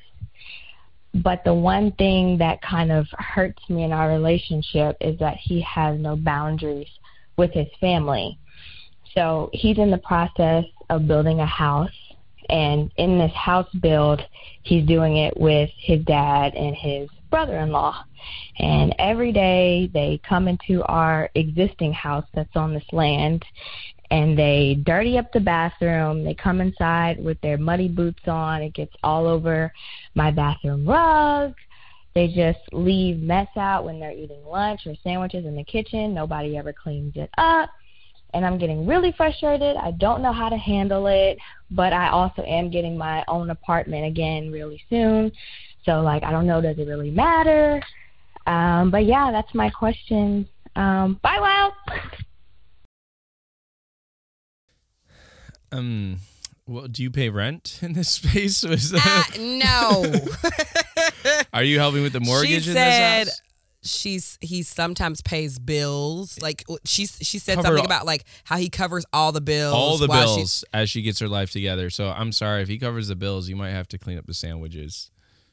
But the one thing that kind of hurts me in our relationship is that he has no boundaries with his family. So he's in the process of building a house. And in this house build, he's doing it with his dad and his brother-in-law. And every day they come into our existing house that's on this land, and they dirty up the bathroom. They come inside with their muddy boots on. It gets all over my bathroom rug. They just leave mess out when they're eating lunch or sandwiches in the kitchen. Nobody ever cleans it up. And I'm getting really frustrated. I don't know how to handle it, but I also am getting my own apartment again really soon. So, like, I don't know, does it really matter? Um, but, yeah, that's my question. Um, bye, wow. Um, well, do you pay rent in this space? Was Uh, that, no. are you helping with the mortgage She in said this house? she's he sometimes pays bills. Like she's she said Cover something all- about like how he covers all the bills. All the while she's- bills as she gets her life together. So I'm sorry if he covers the bills, you might have to clean up the sandwiches.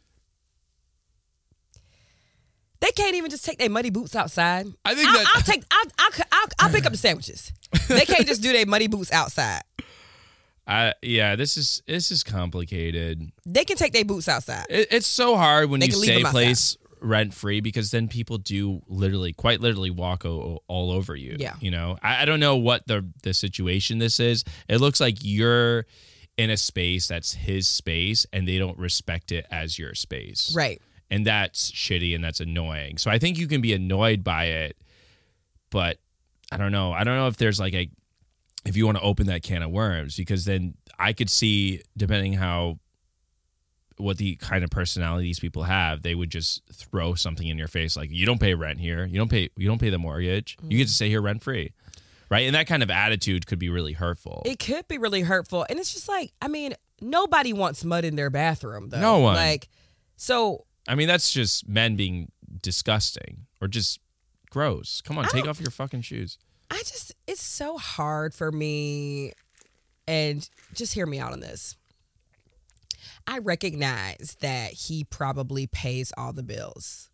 They can't even just take their muddy boots outside. I think I'll, that- I'll take. I'll, I'll, I'll, I'll pick up the sandwiches. They can't just do their muddy boots outside. I yeah, this is this is complicated. They can take their boots outside. It, it's so hard when They you can leave stay them outside. place rent free because then people do literally, quite literally, walk o- all over you. Yeah. You know, I, I don't know what the the situation this is. It looks like you're in a space that's his space, and they don't respect it as your space. Right. And that's shitty and that's annoying. So I think you can be annoyed by it, but I don't know. I don't know if there's like a if you want to open that can of worms, because then I could see, depending how what the kind of personality these people have, they would just throw something in your face like, you don't pay rent here, you don't pay you don't pay the mortgage, mm. you get to stay here rent free, right? And that kind of attitude could be really hurtful. It could be really hurtful, and it's just like, I mean, nobody wants mud in their bathroom, though. No one. Like, so I mean, that's just men being disgusting or just gross. Come on, take off your fucking shoes. I just, it's so hard for me, and just hear me out on this. I recognize that he probably pays all the bills.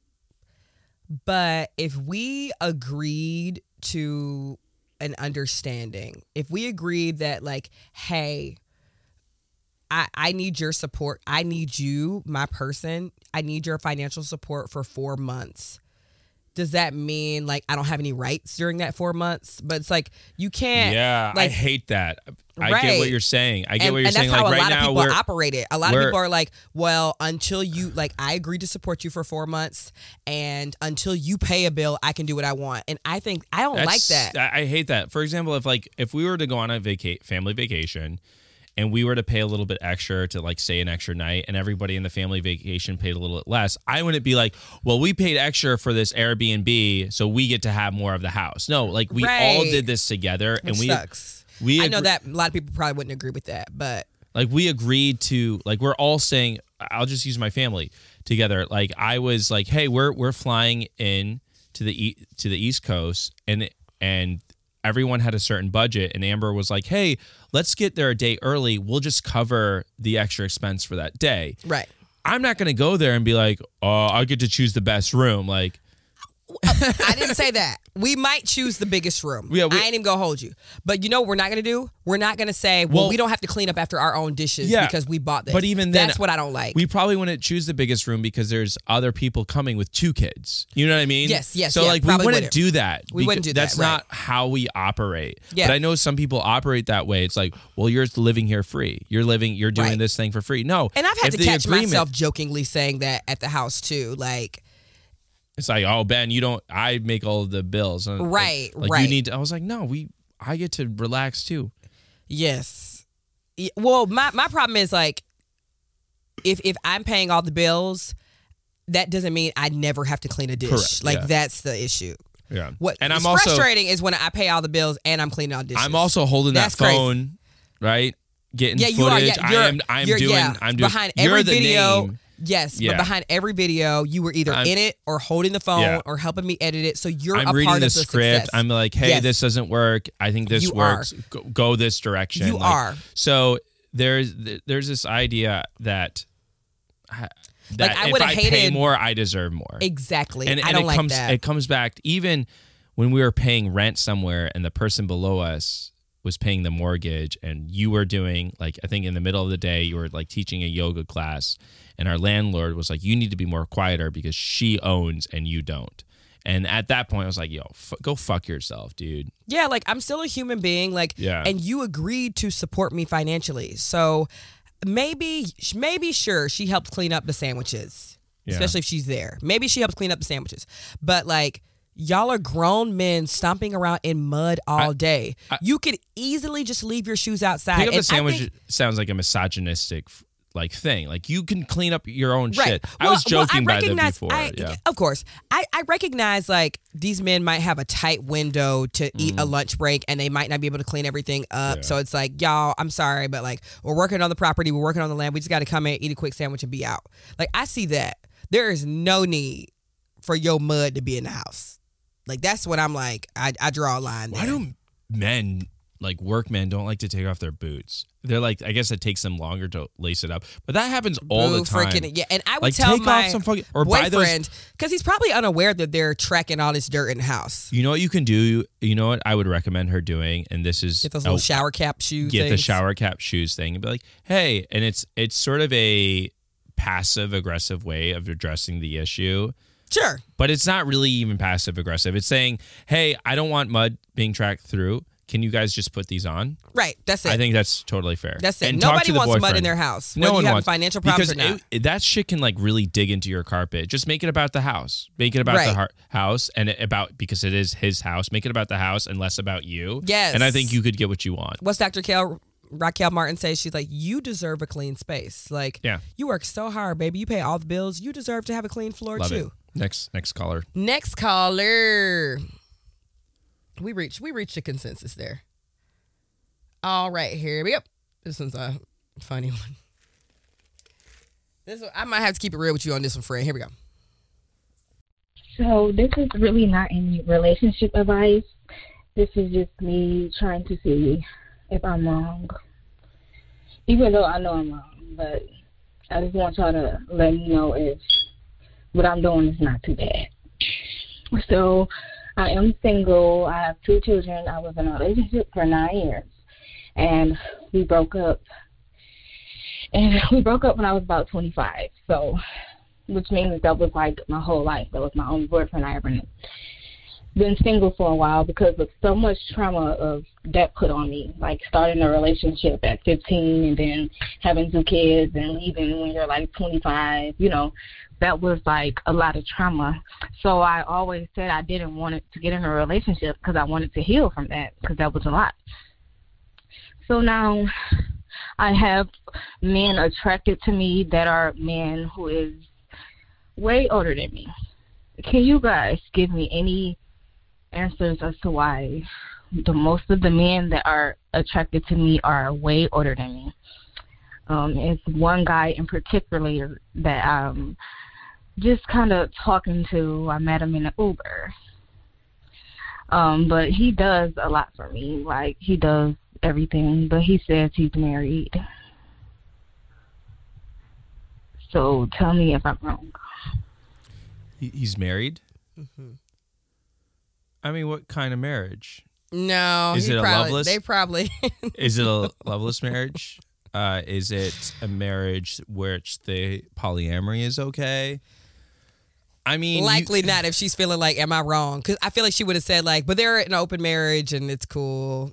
But if we agreed to an understanding, if we agreed that, like, hey, I, I need your support. I need you, my person. I need your financial support for four months. Does that mean, like, I don't have any rights during that four months? But it's like, you can't. Yeah, like, I hate that. I right. get what you're saying. I get and, what you're and saying. That's how like a right lot now, of we're, people operate it. A lot of we're- people are like, well, until you, like, I agreed to support you for four months, and until you pay a bill, I can do what I want. And I think, I don't like That's- that. I I hate that. For example, if like if we were to go on a vaca- family vacation, and we were to pay a little bit extra to, like, stay an extra night, and everybody in the family vacation paid a little bit less, I wouldn't be like, well, we paid extra for this Airbnb, so we get to have more of the house. No, like, we Right. all did this together, Which and we sucks. we I know agree- that a lot of people probably wouldn't agree with that, but like we agreed to, like, we're all saying, I'll just use my family together. Like, I was like, hey, we're we're flying in to the e- to the East Coast, and and everyone had a certain budget, and Amber was like, hey, let's get there a day early. We'll just cover the extra expense for that day. right. I'm not going to go there and be like, oh, I get to choose the best room. Like, I didn't say that. We might choose the biggest room. Yeah, we- I ain't even gonna hold you. But you know what we're not gonna do? We're not gonna say, well, Well- we don't have to clean up after our own dishes Yeah, because we bought this. but even then, that's what I don't like. we probably wouldn't choose the biggest room because there's other people coming with two kids. You know what I mean? Yes, yes, So yeah, like we probably wouldn't wouldn't. do that. We because wouldn't do that, That's right. not how we operate. Yeah. But I know some people operate that way. It's like, well, you're living here free. You're living. You're doing Right. this thing for free. No. and I've had if to the catch agreement- myself jokingly saying that at the house too. Like, It's like, oh, Ben, you don't. I make all of the bills. And, like- Right, Like, right. you need to. I was like, no, we. I get to relax too. yes. Y- Well, my, my problem is, like, if if I'm paying all the bills, that doesn't mean I never have to clean a dish. Correct, Like, yeah. that's the issue. Yeah. What And is I'm also. frustrating is when I pay all the bills and I'm cleaning all dishes. I'm also holding That's that crazy. phone, right? Getting Yeah, you are. footage. Yeah, I you're, am. I'm you're, doing. yeah. I'm doing. behind you're every the video. name. Yes, Yeah. but behind every video, you were either I'm- in it or holding the phone Yeah. or helping me edit it. So you're I'm a reading part the of the script. success. I'm like, hey, Yes. this doesn't work. I think this You are. works. Go, go this direction. You Like, are. So there's there's this idea that that Like, I if would've I pay hated- more, I deserve more. exactly. And, I and don't it like comes that. it comes back even when we were paying rent somewhere and the person below us was paying the mortgage, and you were doing, like, I think in the middle of the day you were like teaching a yoga class, and our landlord was like, you need to be more quieter because she owns and you don't. And at that point I was like, yo, f- go fuck yourself, dude. Yeah, like, I'm still a human being. Like, Yeah. and you agreed to support me financially. So maybe, maybe, sure, she helped clean up the sandwiches, Yeah. especially if she's there. Maybe she helped clean up the sandwiches. But, like, y'all are grown men stomping around in mud all I- day. I- you could easily just leave your shoes outside. Pick up the And I sandwich think- sounds like a misogynistic like thing. Like, you can clean up your own Right. shit. I Well- was joking well, I by that recognize- before. I- yeah. Of course. I, I recognize, like, these men might have a tight window to eat a lunch break and they might not be able to clean everything up. Mm. Yeah. So it's like, y'all, I'm sorry, but, like, we're working on the property, we're working on the land. We just got to come in, eat a quick sandwich, and be out. Like, I see that. There is no need for your mud to be in the house. Like, that's what I'm like, I, I draw a line there. Why do men, like workmen, don't like to take off their boots? They're like, I guess it takes them longer to lace it up, but that happens all Boo the time. freaking- yeah, and I would Like, tell take my off some fucking or buy those. boyfriend, because he's probably unaware that they're tracking all this dirt in the house. You know what you can do? You know what I would recommend her doing, and this is Get those a- little shower cap shoes. get the things. shower cap shoes thing, and be like, hey, and it's it's sort of a passive aggressive way of addressing the issue. Sure. But it's not really even passive aggressive. It's saying, hey, I don't want mud being tracked through. can you guys just put these on? Right. That's it. I think that's totally fair. That's it. And talk Nobody to the wants mud in boyfriend. their house. No whether one you have wants financial problems because or not. it- that shit can like really dig into your carpet. Just make it about the house. Make it about Right. the har- house and it about because it is his house. Make it about the house and less about you. Yes. And I think you could get what you want. What's Doctor Kel, Raquel Martin say? She's like, you deserve a clean space. Like, Yeah. you work so hard, baby. You pay all the bills. You deserve to have a clean floor Love too. it. Next next caller. Next caller. We reached we reached a consensus there. All right, here we go. This one's a funny one. This one, I might have to keep it real with you on this one, Fred. Here we go. So this is really not any relationship advice. This is just me trying to see if I'm wrong. Even though I know I'm wrong, but I just want y'all to let me know if what I'm doing is not too bad. So I am single. I have two children. I was in a relationship for nine years, and we broke up. And we broke up when I was about twenty-five. So, which means that was like my whole life. That was my only boyfriend I ever knew. Been single for a while because of so much trauma of that put on me, like starting a relationship at fifteen and then having two kids and leaving when you're like twenty-five, you know, that was like a lot of trauma. So I always said I didn't want it to get in a relationship because I wanted to heal from that because that was a lot. So now I have men attracted to me that are men who is way older than me. Can you guys give me any answers as to why the most of the men that are attracted to me are way older than me? Um, it's one guy in particular that I'm just kind of talking to. I met him in an Uber. Um, but he does a lot for me. Like, he does everything, but he says he's married. So tell me if I'm wrong. He- He's married? Mm-hmm. I mean, what kind of marriage? No, Is he it a probably, loveless? They probably. Is it a loveless marriage? Uh, is it a marriage which the polyamory is okay? I mean, Likely you, not if she's feeling like, am I wrong? Because I feel like she would have said like, but they're in an open marriage and it's cool.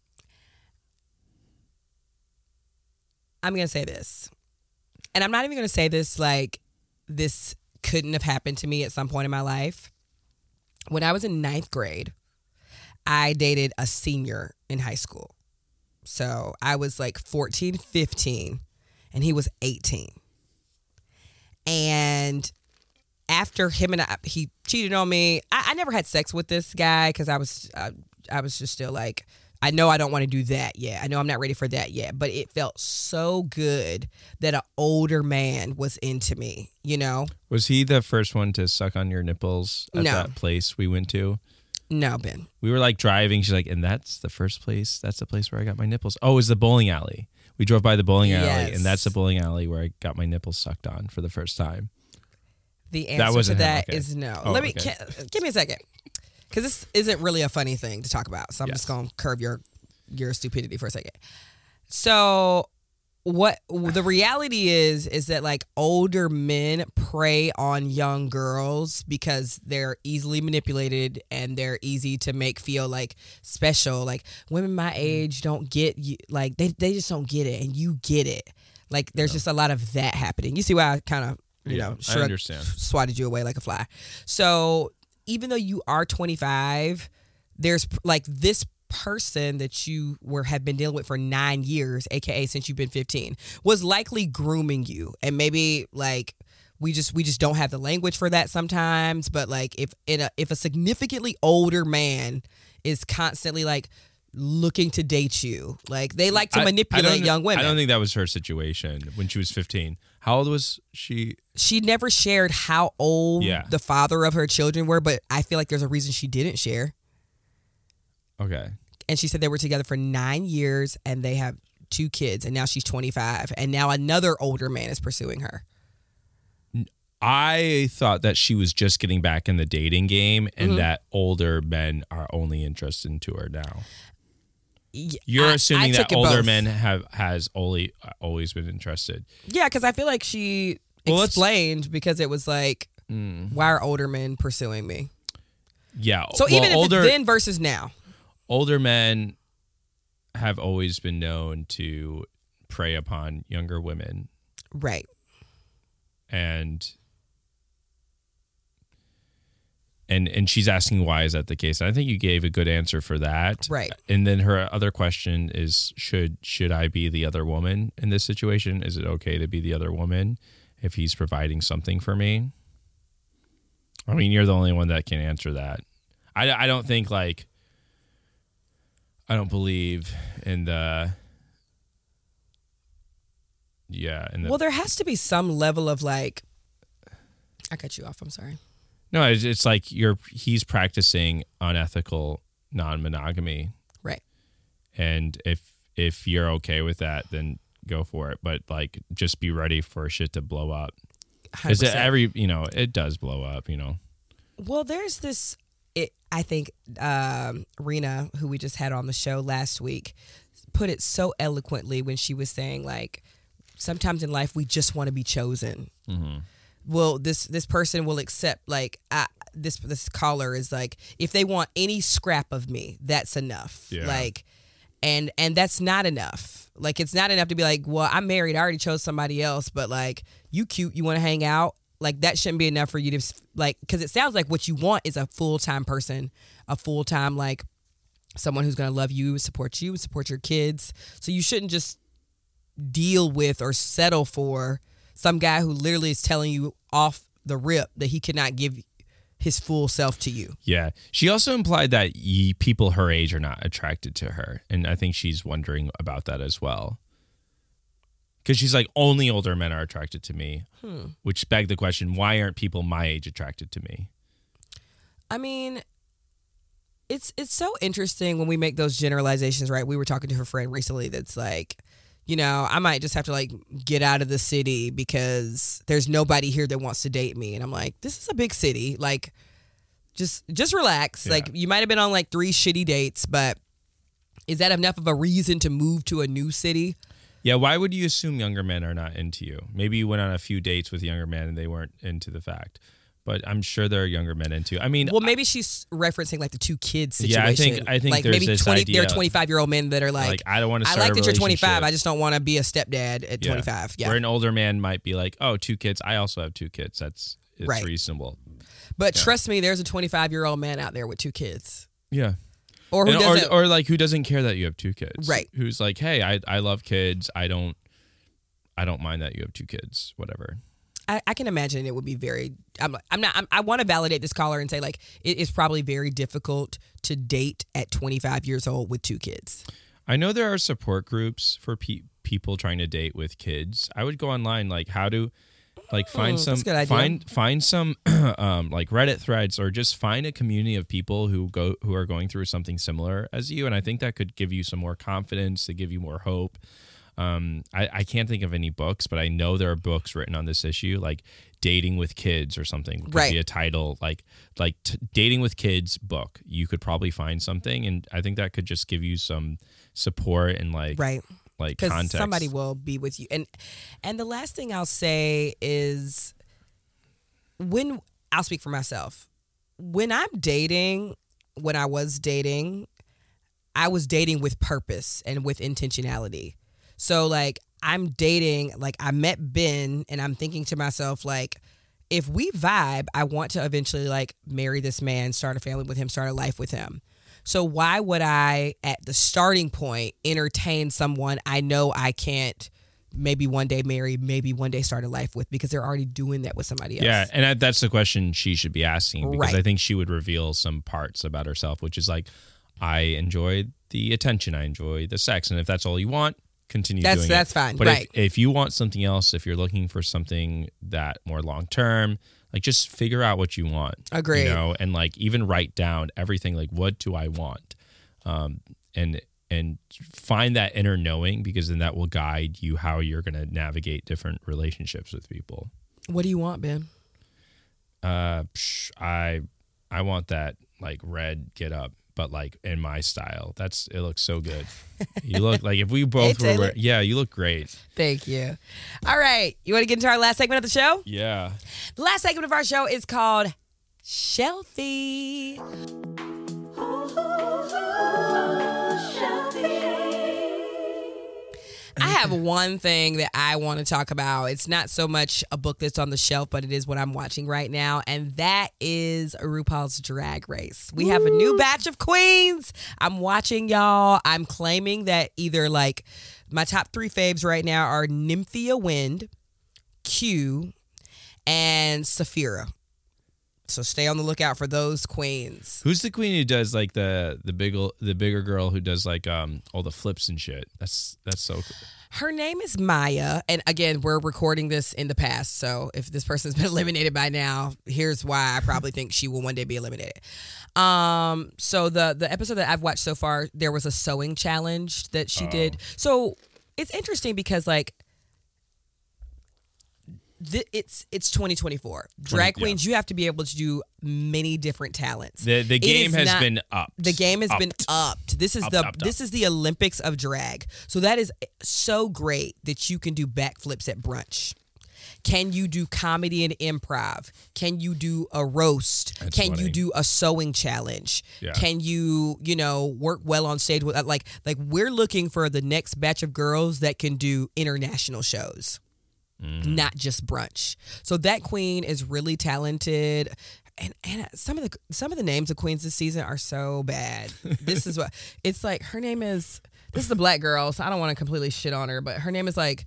I'm going to say this. And I'm not even going to say this like this couldn't have happened to me at some point in my life. When I was in ninth grade, I dated a senior in high school. So I was like fourteen, fifteen, and he was eighteen. And after him and I, he cheated on me. I, I never had sex with this guy because I was, uh, I was just still like, I know I don't want to do that yet. I know I'm not ready for that yet. But it felt so good that an older man was into me, you know? was he the first one to suck on your nipples at No. that place we went to? No, Ben. We were like driving. She's like, and that's the first place. That's the place where I got my nipples. Oh, it was the bowling alley. We drove by the bowling alley, Yes. and that's the bowling alley where I got my nipples sucked on for the first time. The answer to wasn't him, that okay. is no. Oh, Let me okay. ca- give me a second, because this isn't really a funny thing to talk about. So I'm Yes. just gonna curb your your stupidity for a second. So what the reality is is that like older men prey on young girls because they're easily manipulated and they're easy to make feel like special. Like women my age don't get you, like they they just don't get it, and you get it. Like there's just a lot of that happening. You see why I kind of you Yeah, know I shrug- understand. swatted you away like a fly. So even though you are twenty-five, there's like this person that you were have been dealing with for nine years, aka since you've been fifteen, was likely grooming you. And maybe like we just we just don't have the language for that sometimes. But like if in a if a significantly older man is constantly like looking to date you, like they like to I- I manipulate don't- young women. I don't think that was her situation when she was fifteen. How old was she? She never shared how old Yeah. the father of her children were, but I feel like there's a reason she didn't share. Okay. And she said they were together for nine years and they have two kids, and now she's twenty-five, and now another older man is pursuing her. I thought that she was just getting back in the dating game and Mm-hmm. that older men are only interested into her now. Y- You're I- assuming I that took it older both. men have has only always been interested. Yeah, because I feel like she Well, let's- explained because it was like, why are older men pursuing me? Yeah. So well, even if older it's then versus now. older men have always been known to prey upon younger women. Right. And and and she's asking why is that the case. And I think you gave a good answer for that. Right. And then her other question is should should I be the other woman in this situation? Is it okay to be the other woman if he's providing something for me? I mean, you're the only one that can answer that. I, I don't think like I don't believe in the yeah. In the, Well, there has to be some level of like. I cut you off. I'm sorry. no, it's, it's like you're he's practicing unethical non-monogamy, Right. and if if you're okay with that, then go for it. But like, just be ready for shit to blow up. Because every you know it does blow up. You know. Well, there's this. It, I think um, Rena, who we just had on the show last week, put it so eloquently when she was saying, like, sometimes in life we just want to be chosen. Mm-hmm. Well, this this person will accept, like, I, this this caller is like, if they want any scrap of me, that's enough. Yeah. Like, and and that's not enough. Like, it's not enough to be like, well, I'm married, I already chose somebody else, but like, you cute, you want to hang out. Like, that shouldn't be enough for you to, like, because it sounds like what you want is a full-time person, a full-time, like, someone who's going to love you, support you, support your kids. So you shouldn't just deal with or settle for some guy who literally is telling you off the rip that he cannot give his full self to you. Yeah. She also implied that ye, people her age are not attracted to her. And I think she's wondering about that as well. Because she's like, only older men are attracted to me, hmm. which begged the question, why aren't people my age attracted to me? I mean, it's it's so interesting when we make those generalizations, right? We were talking to her friend recently that's like, you know, I might just have to like get out of the city because there's nobody here that wants to date me. And I'm like, this is a big city. Like, just just relax. Yeah. Like, you might have been on like three shitty dates, but is that enough of a reason to move to a new city? Yeah, why would you assume younger men are not into you? Maybe you went on a few dates with younger men and they weren't into the fact. But I'm sure there are younger men into you. I mean, well, maybe she's referencing like the two kids situation. Yeah, I think I think like there's maybe this twenty. idea, There are twenty-five year old men that are like, like I don't want to. I Start like a that you're twenty-five. relationship. I just don't want to be a stepdad at yeah. twenty-five. Yeah. Where an older man might be like, oh, two kids. I also have two kids. That's it's right. reasonable. But yeah. trust me, there's a twenty-five year old man out there with two kids. Yeah. Or who and, doesn't, or, or like who doesn't care that you have two kids. Right. Who's like, hey, I I love kids. I don't. I don't mind that you have two kids, whatever. I, I can imagine it would be very, I'm, I'm not, I'm, I want to validate this caller and say like, it is probably very difficult to date at twenty-five years old with two kids. I know there are support groups for pe- people trying to date with kids. I would go online, like how to, like find Mm, some, that's a good idea. find, find some um, like Reddit threads or just find a community of people who go, who are going through something similar as you. And I think that could give you some more confidence, to give you more hope. Um, I, I can't think of any books, but I know there are books written on this issue, like Dating with Kids or something. Could right. be a title, like like t- Dating with Kids book. You could probably find something, and I think that could just give you some support and like right. like Because context. somebody will be with you. And and the last thing I'll say is when I'll speak for myself. When I'm dating, when I was dating, I was dating with purpose and with intentionality. So like I'm dating, like I met Ben and I'm thinking to myself, like, if we vibe, I want to eventually like marry this man, start a family with him, start a life with him. So why would I at the starting point entertain someone I know I can't maybe one day marry, maybe one day start a life with, because they're already doing that with somebody else? Yeah, and I, that's the question she should be asking, because Right. I think she would reveal some parts about herself, which is like, I enjoy the attention, I enjoy the sex, and if that's all you want, continue That's doing that's it. fine. But right. if, if you want something else, if you're looking for something that more long term, like just figure out what you want. Agreed. You know, and like even write down everything, like what do I want, um, and and find that inner knowing, because then that will guide you how you're going to navigate different relationships with people. What do you want, Ben? Uh, psh, I I want that like red get up, but like in my style. That's it looks so good. You look like if we both Hey, were, Taylor. yeah, you look great. Thank you. All right. You want to get into our last segment of the show? Yeah. The last segment of our show is called Shelfie. I have one thing that I want to talk about. It's not so much a book that's on the shelf, but it is what I'm watching right now, and that is RuPaul's Drag Race. We have a new batch of queens. I'm watching, y'all. I'm claiming that either, like, my top three faves right now are Nymphia Wind, Q, and Saphira. So stay on the lookout for those queens. Who's the queen who does like the the big the bigger girl who does like um all the flips and shit? That's that's so cool. Her name is Maya, and again, we're recording this in the past, so if this person's been eliminated by now, here's why I probably think she will one day be eliminated. Um, so the the episode that I've watched so far, there was a sewing challenge that she Oh. did. So it's interesting because like th- it's it's twenty twenty-four. Drag yeah. queens, you have to be able to do many different talents. The the It game is has not- been upped. The game has been Upped. upped. This is Upped, the upped, this is the Olympics of drag. So that is so great that you can do backflips at brunch. Can you do comedy and improv? Can you do a roast? That's Can you funny. do a sewing challenge? Yeah. Can you, you know, work well on stage with like like we're looking for the next batch of girls that can do international shows. Mm-hmm. Not just brunch. So that queen is really talented. And and some of the some of the names of queens this season are so bad. This is what it's like. Her name is this is a black girl, so I don't want to completely shit on her, but her name is like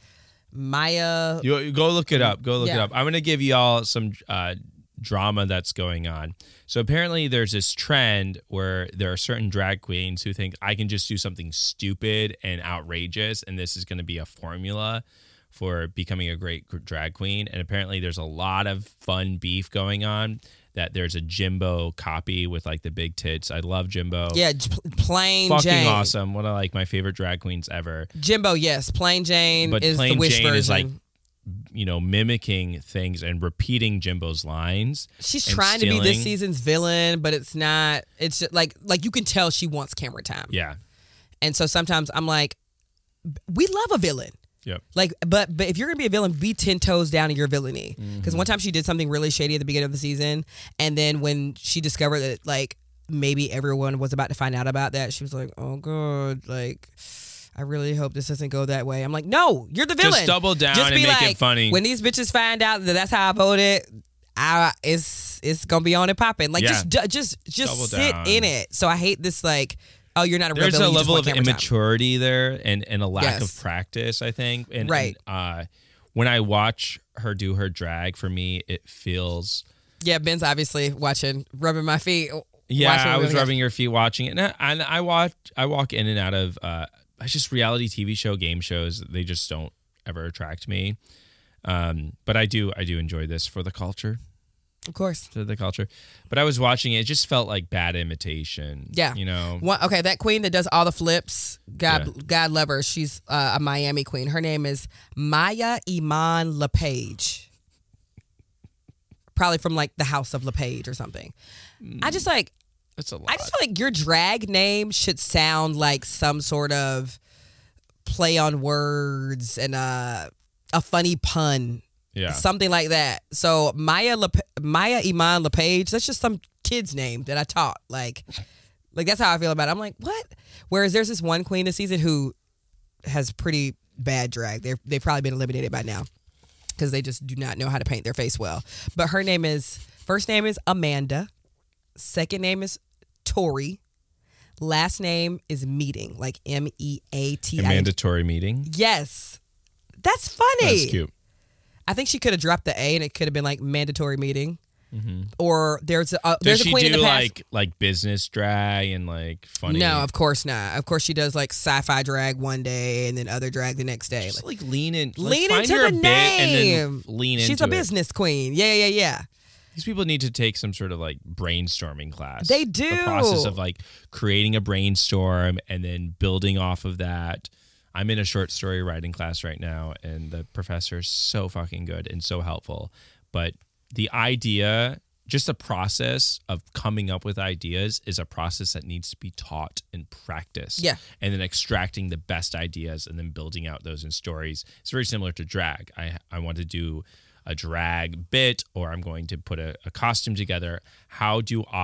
Maya. You, you go look it up. Go look it Yeah. up. I'm gonna give y'all some uh, drama that's going on. So apparently, there's this trend where there are certain drag queens who think I can just do something stupid and outrageous, and this is going to be a formula for becoming a great drag queen. And apparently, there's a lot of fun beef going on. That there's a Jimbo copy with like the big tits. I love Jimbo. Yeah, j- plain Fucking Jane. awesome. One of like my favorite drag queens ever. Jimbo, yes, plain Jane But is plain the wish Jane version. is like, you know, mimicking things and repeating Jimbo's lines. She's and trying to be this stealing. season's villain, but it's not. It's just like like you can tell she wants camera time. Yeah. And so sometimes I'm like, we love a villain. Yep. Like, but but if you're gonna be a villain, be ten toes down in your villainy. Mm-hmm. Because one time she did something really shady at the beginning of the season, and then when she discovered that like maybe everyone was about to find out about that, she was like, "Oh god, like I really hope this doesn't go that way." I'm like, "No, you're the villain. Just double down Just and be make like, it funny. When these bitches find out that that's how I voted, I it's it's gonna be on and popping. Like Yeah. just du- just just Double sit down. in it." So I hate this like. Oh, you're not a real There's a villain, you just level want of camera time. immaturity there and, and a lack Yes. of practice, I think. And, Right. And, uh, when I watch her do her drag, for me, it feels. Yeah, Ben's obviously watching, rubbing my feet. Yeah, watching I what was we got. rubbing your feet watching it, and I, and I watch. I walk in and out of. Uh, it's just reality T V show, game shows. They just don't ever attract me. Um, but I do. I do enjoy this for the culture. Of course. To the culture. But I was watching it. It just felt like bad imitation. Yeah. You know. One, okay, that queen that does all the flips, God, Yeah. God love her. She's uh, a Miami queen. Her name is Maya Iman LePage. Probably from like the House of LePage or something. I just like, That's a lot. I just feel like your drag name should sound like some sort of play on words and uh, a funny pun. yeah. Something like that. So Maya Le- Maya Iman LePage, that's just some kid's name that I taught. Like, like that's how I feel about it. I'm like, what? Whereas there's this one queen this season who has pretty bad drag. They're they've probably been eliminated by now because they just do not know how to paint their face well. But her name is first name is Amanda, second name is Tori, last name is Meeting, like M E A T A I. mandatory meeting. Yes, that's funny. That's cute. I think she could have dropped the A and it could have been like mandatory meeting. Or there's a uh, there's Does a she queen do in the past. like like business drag and like funny? No, of course not. Of course she does like sci-fi drag one day and then other drag the next day. Just Like, like lean in, like, lean find into your the bit name. and then lean into She's a it. business queen. Yeah, yeah, yeah. These people need to take some sort of like brainstorming class. They do. The process of like creating a brainstorm and then building off of that. I'm in a short story writing class right now, and the professor is so fucking good and so helpful. But the idea, just the process of coming up with ideas is a process that needs to be taught and practiced. Yeah. And then extracting the best ideas and then building out those in stories. It's very similar to drag. I I want to do a drag bit, or I'm going to put a, a costume together. How do I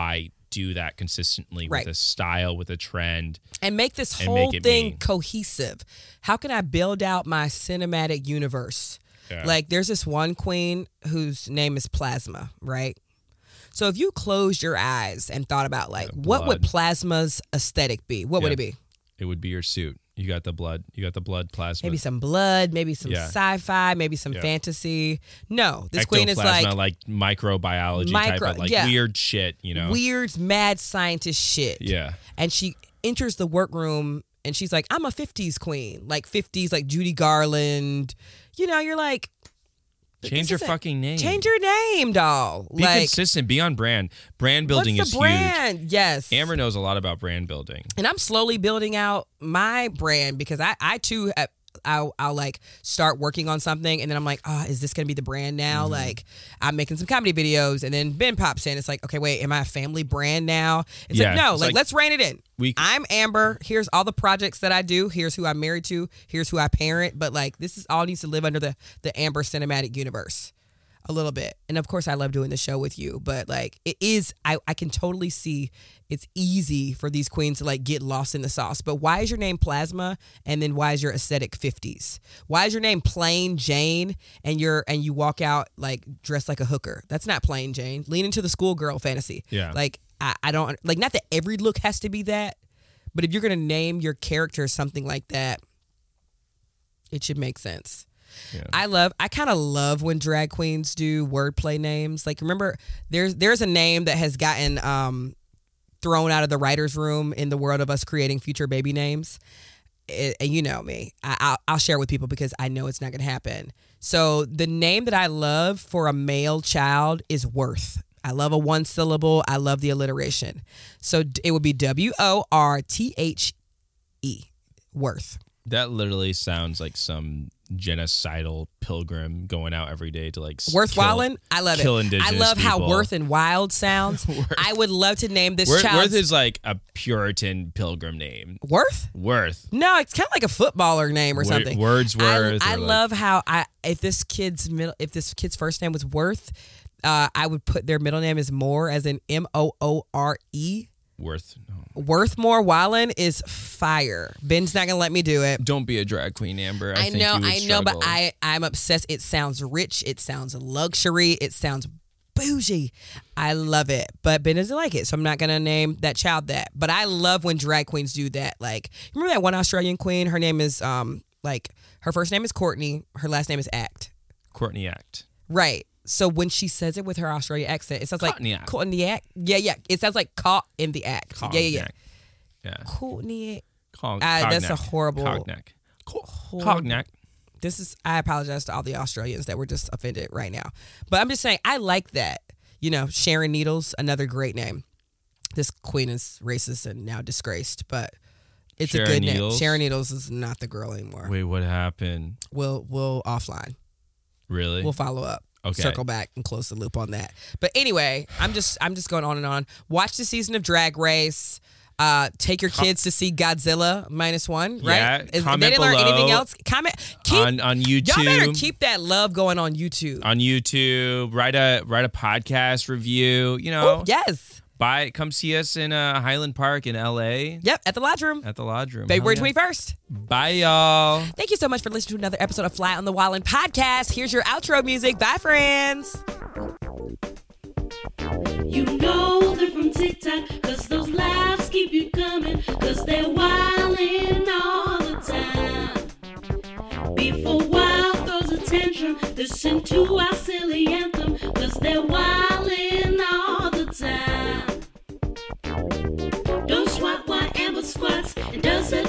do that consistently Right. with a style, with a trend. And make this And whole make it thing me. cohesive. How can I build out my cinematic universe? Yeah. Like there's this one queen whose name is Plasma, right? So if you closed your eyes and thought about like Yeah, what would blood. Plasma's aesthetic be? What would Yeah. it be? It would be your suit. You got the blood. You got the blood plasma. Maybe some blood, maybe some Yeah. sci-fi, maybe some Yeah. fantasy. No, this queen is Ectoplasma, like like microbiology Micro- type of like yeah. weird shit, you know? weird, mad scientist shit. Yeah. And she enters the workroom and she's like, I'm a fifties queen. Like fifties, like Judy Garland. You know, you're like, Change this your isn't- fucking name. change your name, doll. Be like, consistent. Be on brand. Brand building what's is the brand? Yes. huge. Amber knows a lot about brand building. And I'm slowly building out my brand because I, I too, have, I'll, I'll like start working on something and then I'm like, oh, is this going to be the brand now? Mm-hmm. Like I'm making some comedy videos and then Ben pops in. It's like, okay, wait, am I a family brand now? It's Yeah, like, no, it's like, like- let's rein it in. We- I'm Amber. Here's all the projects that I do. Here's who I'm married to. Here's who I parent. But like, this is all needs to live under the, the Amber cinematic universe a little bit. And of course I love doing the show with you, but like it is, I, I can totally see it's easy for these queens to like get lost in the sauce. But why is your name Plasma? And then why is your aesthetic fifties? Why is your name Plain Jane and you're, and you walk out like dressed like a hooker? That's not Plain Jane. Lean into the schoolgirl fantasy. Yeah. Like I, I don't like, not that every look has to be that, but if you're going to name your character something like that, it should make sense. Yeah. I love I kind of love when drag queens do wordplay names. Like remember there's there's a name that has gotten um thrown out of the writer's room in the world of us creating future baby names. It, and you know me. I, I'll, I'll share with people because I know it's not going to happen. So the name that I love for a male child is Worth. I love a one syllable. I love the alliteration. So d- it would be W O R T H E. Worth. That literally sounds like some genocidal pilgrim going out every day to like Worth kill, Wildin', I love kill it. indigenous I love how people. Worth and Wild sounds. I would love to name this Worth, child Worth is like a Puritan pilgrim name. Worth. Worth. No, it's kind of like a footballer name or Wo- something. Wordsworth I, I or like- love how I if this kid's middle if this kid's first name was Worth, uh, I would put their middle name as Moore as in M O O R E. Worth. No. Worthmore Wallen is fire. Ben's not gonna let me do it. Don't be a drag queen, Amber. I, I, think know, you would I know, but struggle. I I'm obsessed. It sounds rich. It sounds luxury. It sounds bougie. I love it. But Ben doesn't like it, so I'm not gonna name that child that. But I love when drag queens do that. Like, remember that one Australian queen? Her name is um like her first name is Courtney. Her last name is Act. Courtney Act. Right. So when she says it with her Australian accent, it sounds like Courtney Act. Courtney Act. Yeah, yeah. It sounds like caught in the act. Cognac. Yeah, yeah, yeah. Yeah. Courtney. Cog- Ah, that's a cognac. horrible- Cognac. Co- horrible- Cognac. This is, I apologize to all the Australians that were just offended right now. But I'm just saying, I like that. You know, Sharon Needles, another great name. This queen is racist and now disgraced, but it's Sharon a good name. Needles? Sharon Needles is not the girl anymore. Wait, what happened? We'll, we'll offline. Really? We'll follow up. Okay. Circle back and close the loop on that. But anyway, I'm just I'm just going on and on. Watch the season of Drag Race. Uh, take your kids to see Godzilla minus one, right? Yeah, Is- comment they didn't learn below. anything else. Comment keep, on on YouTube. Y'all better keep that love going on YouTube. on YouTube. Write a write a podcast review. You know. Ooh, yes. Buy come see us in uh, Highland Park in L A Yep. At the Lodge Room, at the Lodge Room. February Hell yeah. twenty-first. Bye y'all. Thank you so much for listening to another episode of Fly on the Wall and podcast. Here's your outro music. Bye, friends. You know they're from TikTok, cause those laughs keep you coming, cause they're wildin' all the time. Before Wild throws a tantrum, listen to our silly anthem, cause they're wildin' all the time. Don't swat while Amber squats, and does it